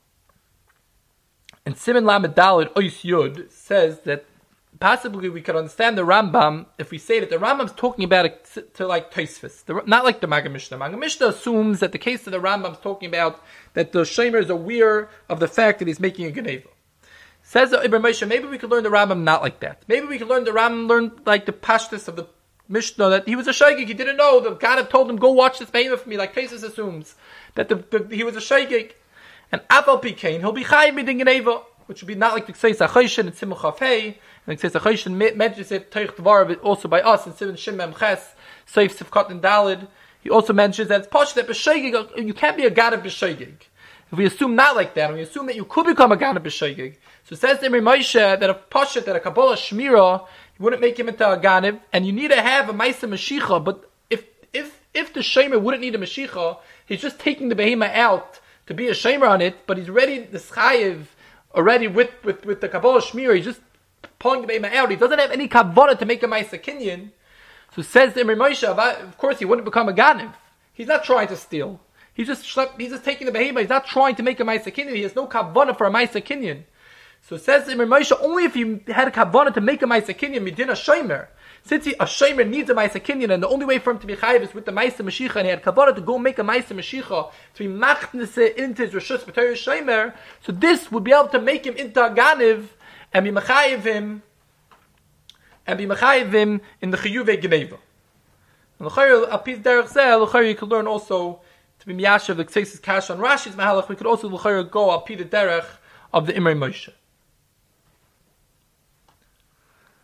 in Siman Lamed Daled Ois Yud says that possibly we could understand the Rambam if we say that the Rambam's talking about it to like Tosfos, not like the Maggid Mishnah. Maggid Mishnah assumes that the case that the Rambam's talking about that the shomer is aware of the fact that he's making a geneva. Says the Ibn Moshe, maybe we could learn the Rambam not like that. Maybe we could learn the Rambam like the pashtus of the Mishnah that he was a shaygig. He didn't know. The God had told him, go watch this behemoth for me, like Tosfos assumes that he was a shaygig. And Afal Pikain, he'll be chayiv midin geneva, which would be not like the Ktseis HaChoshen and Simon Chafei. And the Ktseis HaChoshen mentions it Teich Dvar also by us in Siman Shimem Ches Seif Sifkat and Dalid. He also mentions that it's posh that b'shaygig, you can't be a God of b'shaygig. If we assume not like that, and we assume that you could become a God of b'shaygig, so it says to Imrei Moshe that a pashat, that a Kabbalah Shmira, you wouldn't make him into a Ganiv, and you need to have a Maisa Mashicha, but if the Shomer wouldn't need a Mashicha, he's just taking the Behema out to be a Shomer on it, but he's ready, the Chayiv, already with the Kabbalah Shmira, he's just pulling the Behema out, he doesn't have any Kavana to make a Maisa Kinyan, so it says to Imrei Moshe, of course he wouldn't become a Ganiv. He's not trying to steal. He's just taking the Behema, he's not trying to make a Maisa Kinyan, he has no Kavana for a Maisa Kinyan. So it says in Moshe, only if you had a kavanah to make a ma'aseh kinyan, midin a shomer. Since a shomer needs a ma'aseh kinyan, and the only way for him to be chayiv is with the ma'aseh mashiach, and he had kavanah to go make a ma'aseh mashiach to be machnese into his reshus b'torah shomer. So this would be able to make him into a ganiv and be mechayiv him in the chiyuvei geneva. And l'chayr apis derech zeh, l'chayr you could learn also to be miyashav the ktseis kash on Rashi's mahalach. We could also l'chayr go apis the derech of the Imrei Moshe.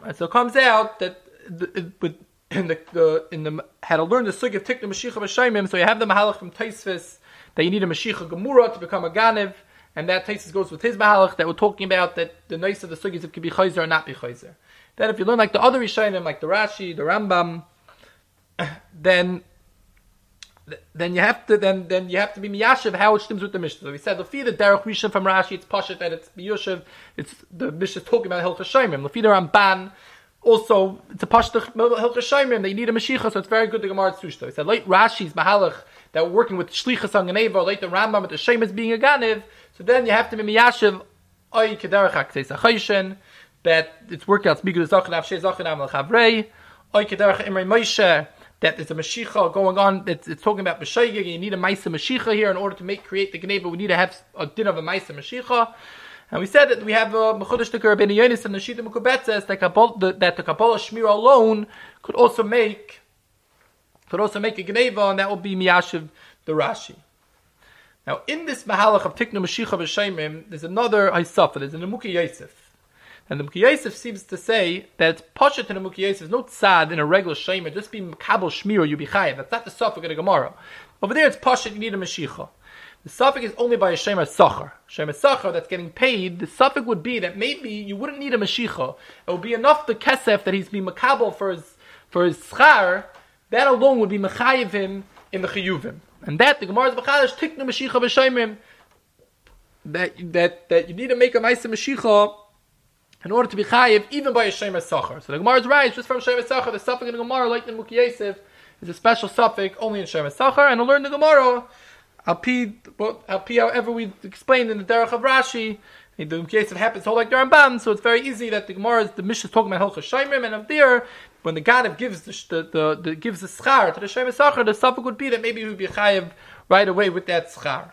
And so it comes out that how to learn the sugi of tiknu mashiach b'shaimim. So you have the mahalach from Tosfos that you need a mashiach gemura to become a ganiv, and that Tosfos goes with his mahalach that we're talking about, that the nice of the sugis it could be chayzer or not be chayzer. Then if you learn like the other Rishonim, like the Rashi, the Rambam, then you have to be miyashiv how it stems with the Mishnah. So we said Lefi the derech Rishon from Rashi, it's pashat that it's miyashiv. It's the Mishnah talking about Hilchos Shaimim. Lefi the Ramban, also it's a pashat Hilchos Shaimim. They need a mashiach, so it's very good. The Gemara Tzushta. We said like Rashi's mahalach that we're working with shlichus on Geneva, like the Rambam with the Shaimis being a ganiv. So then you have to be miyashiv oy kederech hakseis achayishen, that it's working out Migul Zachan Avshei Zachan Amal Chavrei, Oy Kederach Imrei Moshe, that there's a Mashiach going on. It's talking about B'Shaygig. You need a Maisa Mashiach here in order to create the Geneva. We need to have a din of a Maisa Mashiach. And we said that we have a Mechudesh Tekar Ben Yonis and the Shita Mekubetzes that the Kabbalah Shmira alone could also make a Geneva, and that will be Miyashiv the Rashi. Now in this Mahalach of Tiknu Mashiach B'Shaimim, there's another Haisafa. There's an Amuki Yosef. And the Mukhi Yosef seems to say that it's Pashat in the Mukhi Yosef, no tzad in a regular Shemer, just be Makabel Shmir, you be Chayiv. That's not the suffix of the Gemara. Over there it's Pashat, you need a Mashiach. The suffix is only by a Shemer Sachar. Shemer Sachar that's getting paid, the suffix would be that maybe you wouldn't need a Mashiach. It would be enough the Kesef that he's being Makabel for his Schar, that alone would be Mechayiv him in the Chiyuvim. And that, the Gemara's B'chadash, Tiknu Mashiach B'Shemim, that you need to make a Maisa Mashiach in order to be chayiv, even by a shemer sachar. So the Gemara is right, just from shemer sachar, the suffix in the Gemara, like the Mukhi Yosef, is a special suffix only in shemer sachar, and to learn the Gemara, however we explained in the derech of Rashi, the Mukhi Yosef happens to hold like the Rambam, so it's very easy that the Gemara, the Mishnah is talking about Hilchos Shaimim, and up there, when the Ganav gives the schar to the shemer sachar, the suffix would be that maybe he would be chayiv right away with that schar.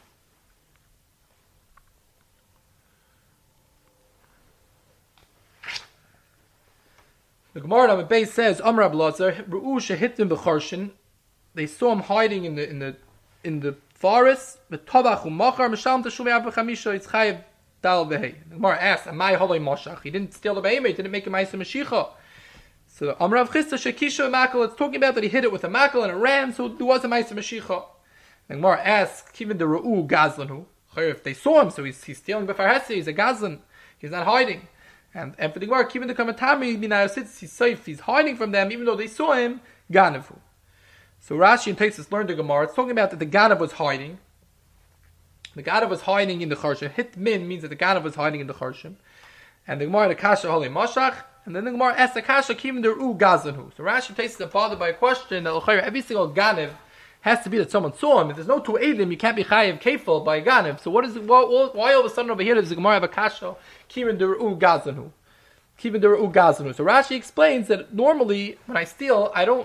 The Gemara on the base says, Amar Abelazar, Ru'u shehitim b'charshin. They saw him hiding in the forest. V'tabach u'machar m'shalom teshuvei avachamisha. It's chayiv dal v'hei. The Gemara asks, "Amai haloi moshach?" He didn't steal the behemoth. He didn't make a ma'aser mashicha. So Amar Rav Chisda shekisha makel. It's talking about that he hit it with a makel and it ran. So there was a ma'aser mashicha. The Gemara asks, "Even the Ru'u gazlanu." If they saw him, so he's stealing b'far hesi. He's a gazlan. He's not hiding. And for the Gemara, even the Kamatami, he's safe, he's hiding from them, even though they saw him, Ganavu. So Rashi and Tosfos learned the Gemara. It's talking about that the Ganav was hiding. The Ganav was hiding in the Charshim. Hit min means that the Ganav was hiding in the Charshim. And the Gemara, the Kasha, Holi Mashach. And then the Gemara asks the Kasha, Kivin the Ru Gazanhu. So Rashi and Tosfos are bothered by a question that every single Ganav has to be that someone saw him. If there's no two Eidim, you can't be Chayiv Kefil by a Ganav. So why all of a sudden over here does the Gemara have a Kasha? Kivin Deru Gazanu. Kivin Deru Gazanu. So Rashi explains that normally when I steal, I know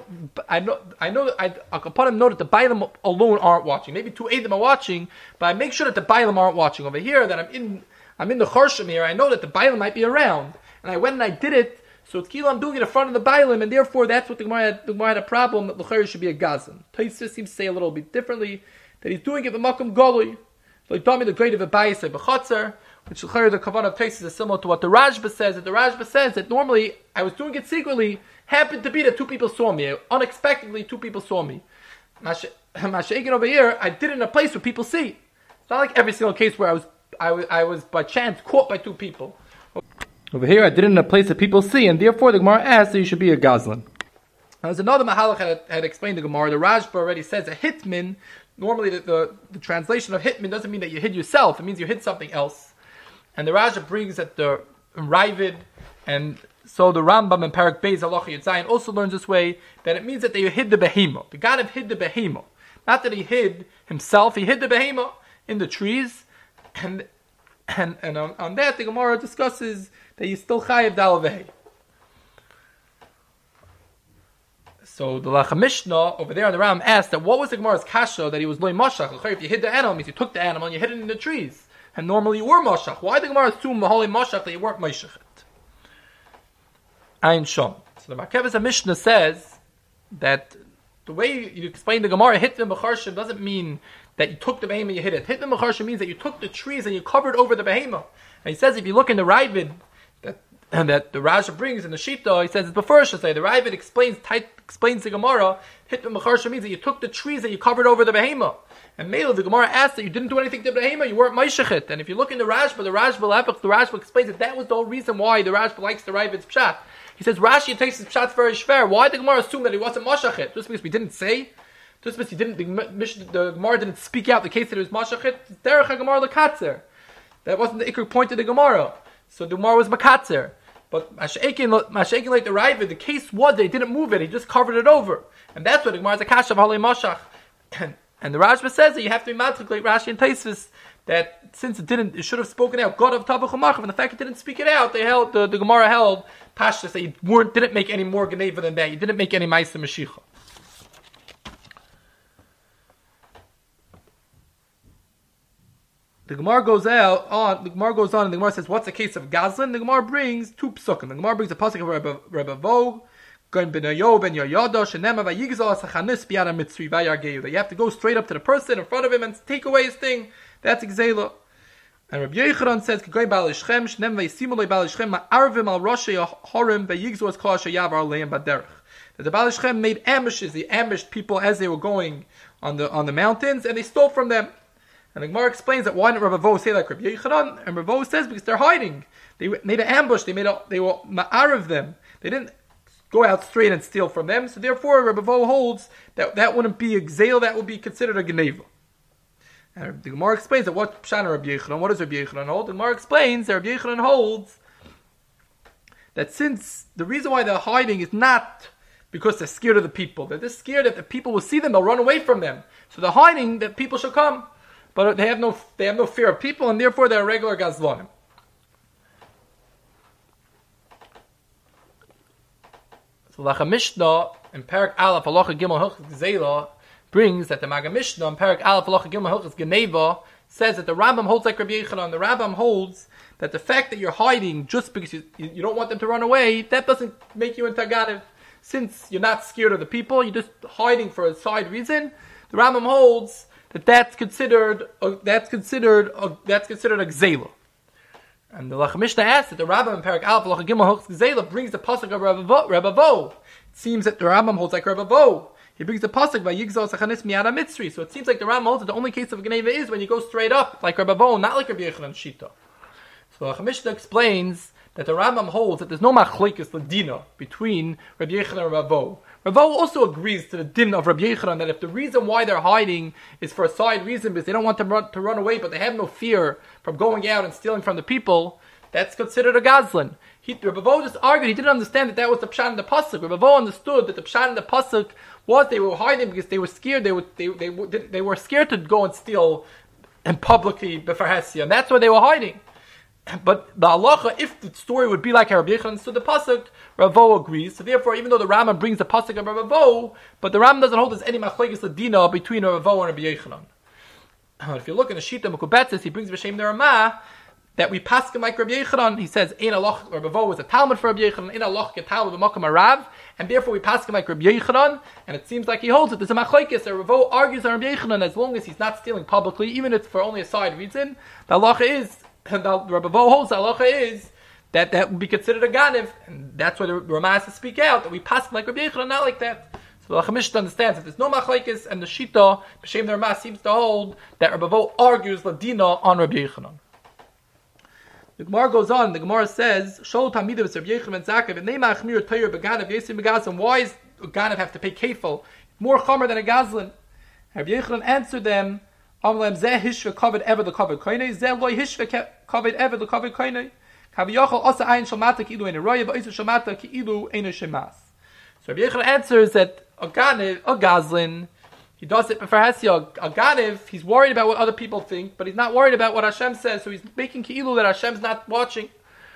that upon him know that the Bailam alone aren't watching. Maybe two Eidim are watching, but I make sure that the Bailam aren't watching. Over here, that I'm in the Charshim here, I know that the Bailam might be around. And I went and I did it, so it's Kilo I'm doing it in front of the Bailam, and therefore that's what the Gemara had a problem, that L'chayr should be a Gazan. Tosfos seems to say a little bit differently, that he's doing it with Makom Golui. So he told me the grade of a Bayis of B'chatzar, which the kavanah of Tosfos is similar to what the Rashba says. That the Rashba says that normally I was doing it secretly, happened to be that two people saw me. Unexpectedly, two people saw me. Masha'ekin over here, I did it in a place where people see. It's not like every single case where I was by chance caught by two people. Over here, I did it in a place that people see, and therefore the Gemara asks that you should be a Gazlan. Now, there's another Mahalach had explained the Gemara. The Rashba already says that hitmin, normally the translation of hitmin doesn't mean that you hid yourself, it means you hid something else. And the Raja brings that the Ravid, and so the Rambam and Parak Beis Halacha Yitzayin also learns this way, that it means that they hid the behemoth. The God hid the behemoth. Not that he hid himself, he hid the behemoth in the trees, and on that the Gemara discusses that he's still chayiv dal v'hei. So the Lacha Mishnah over there on the Ram asked that what was the Gemara's kasha that he was loy mashach? If you hid the animal, means you took the animal and you hid it in the trees. And normally you were mashach. Why did the Gemara assume mahali mashach that you weren't mashachet? Ayin shom. So the Markeves Mishnah says that the way you explain the Gemara, hit them b'charshim, doesn't mean that you took the behemoth and you hit it. Hit them b'charshim means that you took the trees and you covered over the behemoth. And he says if you look in the Ravid, that and that the Raja brings in the Shita, he says it's before Shasei. The Ravid explains the Gemara, Hitma Mecharsha means that you took the trees that you covered over the Behema. And Mela, the Gemara asked that you didn't do anything to the Behema, you weren't Maishachit. And if you look in the Rashba, the Rashba explains that that was the whole reason why the Rashba likes the Ravid's Pshat. He says Rashi takes his Pshat very shver. Why did the Gemara assume that he wasn't Mashachit? Just because we didn't say? Just because the Gemara didn't speak out the case that it was Mashachit? Derech HaGemara Lekatzer. That wasn't the Iker point of the Gemara. So the Gemara was Makatzer. But Masha'ekin like the Ravid, the case was that he didn't move it, he just covered it over. And that's what the Gemara is a Kasha of Halei Mashach. And the Rashba says that you have to be matrik like Rashi and Taisvis, that since it should have spoken out, God of Tavach U'Machav, and the fact it didn't speak it out, the Gemara held, Pashtas, that you didn't make any more Geneva than that, you didn't make any Maisa Mashiach. The Gemara goes on, and the Gemara says, what's the case of Gazlan? The Gemara brings two psukim. The Gemara brings a pasuk of Rebbe Vog, that you have to go straight up to the person in front of him and take away his thing. That's Gzela. And Rabbi Yechanan says, that the Baal Shem made ambushes. He ambushed people as they were going on the mountains, and they stole from them. And the Gemara explains that why didn't Rabbi Vo say like Rabbi Yechanan? And Rabbi Vo says because they're hiding. They made an ambush. They were ma'arav them. They didn't go out straight and steal from them. So therefore, Rabbi Vo holds that wouldn't be a gzeil. That would be considered a geneva. And the Gemara explains that what Pshana Rabbi Yechanan? What does Rabbi Yechanan hold? The Gemara explains that Rabbi Yechanan holds that since the reason why they're hiding is not because they're scared of the people. They're just scared that the people will see them. They'll run away from them. So they're hiding that people shall come. But they have no fear of people, and therefor they're regular gazlanim. So Lacha Mishnah in Parak Aleph Halacha Gimel Hilchos Gzeila brings that the Maga Mishnah in Parak Aleph Halacha Gimel Hilchos Geneva says that the Rambam holds like Rabbi Yechanan. The Rambam holds that the fact that you're hiding just because you don't want them to run away, that doesn't make you into Ganev. Since you're not scared of the people, you're just hiding for a side reason. The Rambam holds that's considered a gzeila. And the Lacha Mishnah asks that the Rambam in Parak Aleph Halacha Gimel Hilchos Gzeila brings the pasuk of Rebbe Vo. It seems that the Rambam holds like Rebbe Vo. He brings the pasuk by Yigzal Sachanis Mi'ara Mitzri. So it seems like the Rambam holds that the only case of Geneva is when you go straight up like Rebbe Vo, not like Rabbi Yechanan Shita. So the Lacha Mishnah explains that the Rambam holds that there's no machlekes l'dina between Rabbi Yechanan and Rebbe Vo. Rebbe also agrees to the din of Rabbi Yechanan that if the reason why they're hiding is for a side reason because they don't want them to run away, but they have no fear from going out and stealing from the people, that's considered a gazlan. Rebbe Vo just argued, he didn't understand that was the pshat in the pasuk. Rebbe Vo understood that the pshat in the pasuk was they were hiding because they were scared. They were scared to go and steal and publicly before Hesia, and that's why they were hiding. But the halacha, if the story would be like Rabbi Yechanan stood the pasuk, Rav Vo agrees. So therefore, even though the Rambam brings the pasuk of Rav Vo, but the Rambam doesn't hold there's any machlekes l'dina between Rav Vo and Rabbi Yechanan. If you look in the Shita Mekubetzes, he brings B'Shem the Ramah that we paskin like Rabbi Yechanan. He says Ein Alach Rav Vo was a Talmud for Rabbi Yechanan, Ein Alach get Talmud b'Makom Arav, and therefore we paskin like Rabbi Yechanan. And it seems like he holds it. There's a machlekes that Rav Vo argues on Rabbi Yechanan as long as he's not stealing publicly, even if it's for only a side reason. The halacha is. And the Rebbe Vo holds the halacha is that would be considered a ganev, and that's why the Ramah has to speak out that we pass like Rabbi Yechanan, not like that. So the Lacha Mishnah understands that there's no machlekes, and the Shita B'Shem the Ramah seems to hold that Rebbe Vo argues ladina on Rabbi Yechanan. The Gemara goes on. The Gemara says, "Shol Tamidah with Rabbi Yechanan Zakav and Neima Achmir Tayir Beganev Yesim Begazlan." Why is a ganev have to pay kefil more chomer than a gazlan? Rabbi Yechanan answered them. Zeh hishve covered ever the covered koine. Zeh loy hishve covered ever the covered koine. Kaviyachal asa ayin shamata ki ilu ein roya, but isu shamata ki ilu ein shemas. So Rabbi Yechanan answers that a ganev, a gazlin, he does it for Hesia. A ganev, he's worried about what other people think, but he's not worried about what Hashem says. So he's making ki ilu that Hashem's not watching.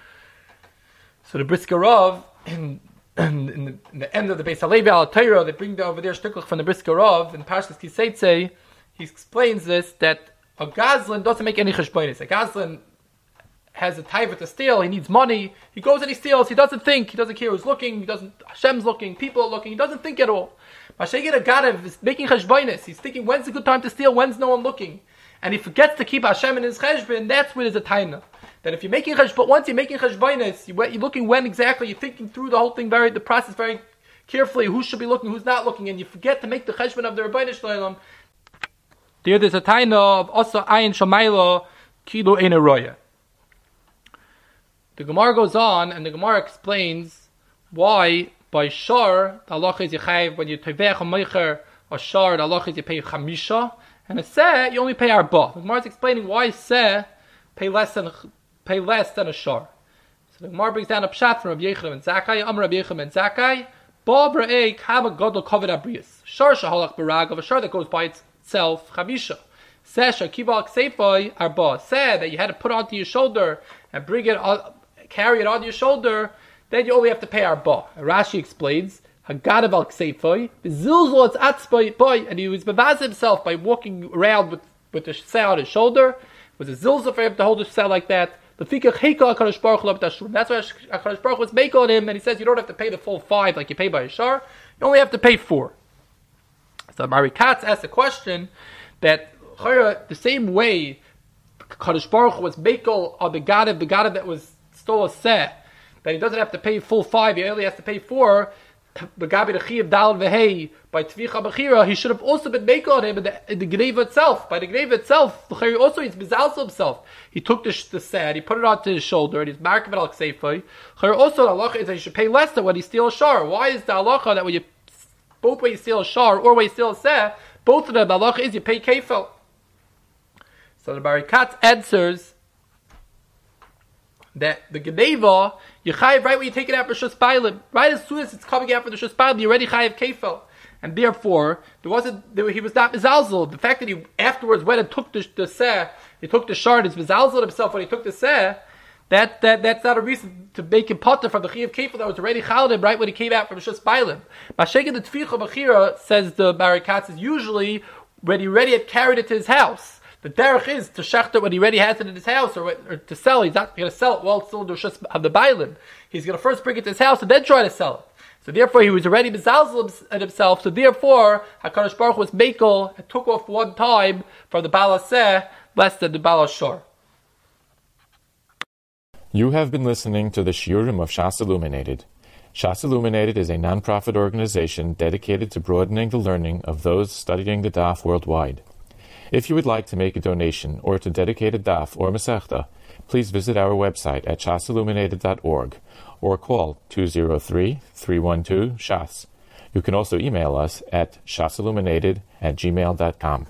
So the Brisker Rav in the end of the Beis Halevi al Torah, they bring over there shtiklach from the Brisker Rav in Parshas Kiseitzei. He explains this, that a gazlan doesn't make any cheshbonis. A gazlan has a taiva to steal, he needs money, he goes and he steals, he doesn't think, he doesn't care who's looking, Hashem's looking, people are looking, he doesn't think at all. Mashayit a ganev is making cheshbonis, he's thinking when's a good time to steal, when's no one looking. And he forgets to keep Hashem in his cheshbon, that's where there's a taina. that if you're making but once you're making cheshbonos, you're looking when exactly, you're thinking through the whole thing, the process very carefully, who should be looking, who's not looking, and you forget to make the cheshbon of the Rebbeinu Shalom. There's a taina of also ayin shamayla kilu ein roya. The Gemara goes on, and the Gemara explains why by shar the halacha is yechayev when you tevech a meicher a shar the halacha is you pay chamisha, and a seh you only pay arba. The Gemara is explaining why seh pay less than a shar. So the Gemara brings down a pshat from Rabbi Yochanan and Zakkai. Amar Rabbi Yochanan and Zakkai, ba brei kama gadol kavod abrius shar shahalach barag of a shar that goes by itself chamisha. Seh shakival ksefoi arba. Seh that you had to put onto your shoulder and bring it carry it on your shoulder, then you only have to pay arba. Rashi explains, Hagadav al ksefoi, bezilzol it's atzboi boy, and he was bevaz himself by walking around with the seh on his shoulder. It was a zilzah for him to hold the seh like that. The fikach heika HaKadosh Baruch Hu l'b'tashum. That's why HaKadosh Baruch Hu was make on him, and he says you don't have to pay the full 5 like you pay by a shar. You only have to pay 4. So Mari Katz asked a question that the same way HaKadosh Baruch Hu was makel on the Gadav that was stole a seh, that he doesn't have to pay full 5, he only has to pay 4. Begabi the Chiyav Dal Vehei by Tvicha Bechira, he should have also been makel on him in the Gneva itself. By the Gneva itself, also he's bizalso himself. He took the seh, he put it onto his shoulder, and he's marked al ksefoi. Also, the halacha is that he should pay less than when he steals a shar. Why is the halacha that when you both when you steal a shar or when you steal a seh, both of them the halacha is you pay kefil? So the Barikat answers that the Geneva, you chayiv right when you take it out for Shus Bailim. Right as soon as it's coming out for the Shus Bailim, you already chayiv kefil. And therefore, he was not mizalzel. The fact that he afterwards went and took the seh, he took the shard, it's mizalzel himself when he took the seh, that's not a reason to make him potter from the chayiv kefil that was already chayil him right when he came out from Shus Bailim. Mashaykin the Tficha Bechira, says the Barikat, is usually when he already had carried it to his house. The derech is to shechter when he already has it in his house, or to sell. He's not going to sell it while it's still in the Shus of the Bailim. He's going to first bring it to his house and then try to sell it. So therefore, he was already mizalzel at himself. So therefore, Hakadosh Baruch Hu was mekel and took off one time from the Baal Seh less than the Baal Shor. You have been listening to the Shiurim of Shas Illuminated. Shas Illuminated is a non-profit organization dedicated to broadening the learning of those studying the Daf worldwide. If you would like to make a donation or to dedicate a daf or masechta, please visit our website at shasilluminated.org or call 203-312-SHAS. You can also email us at shasilluminated@gmail.com.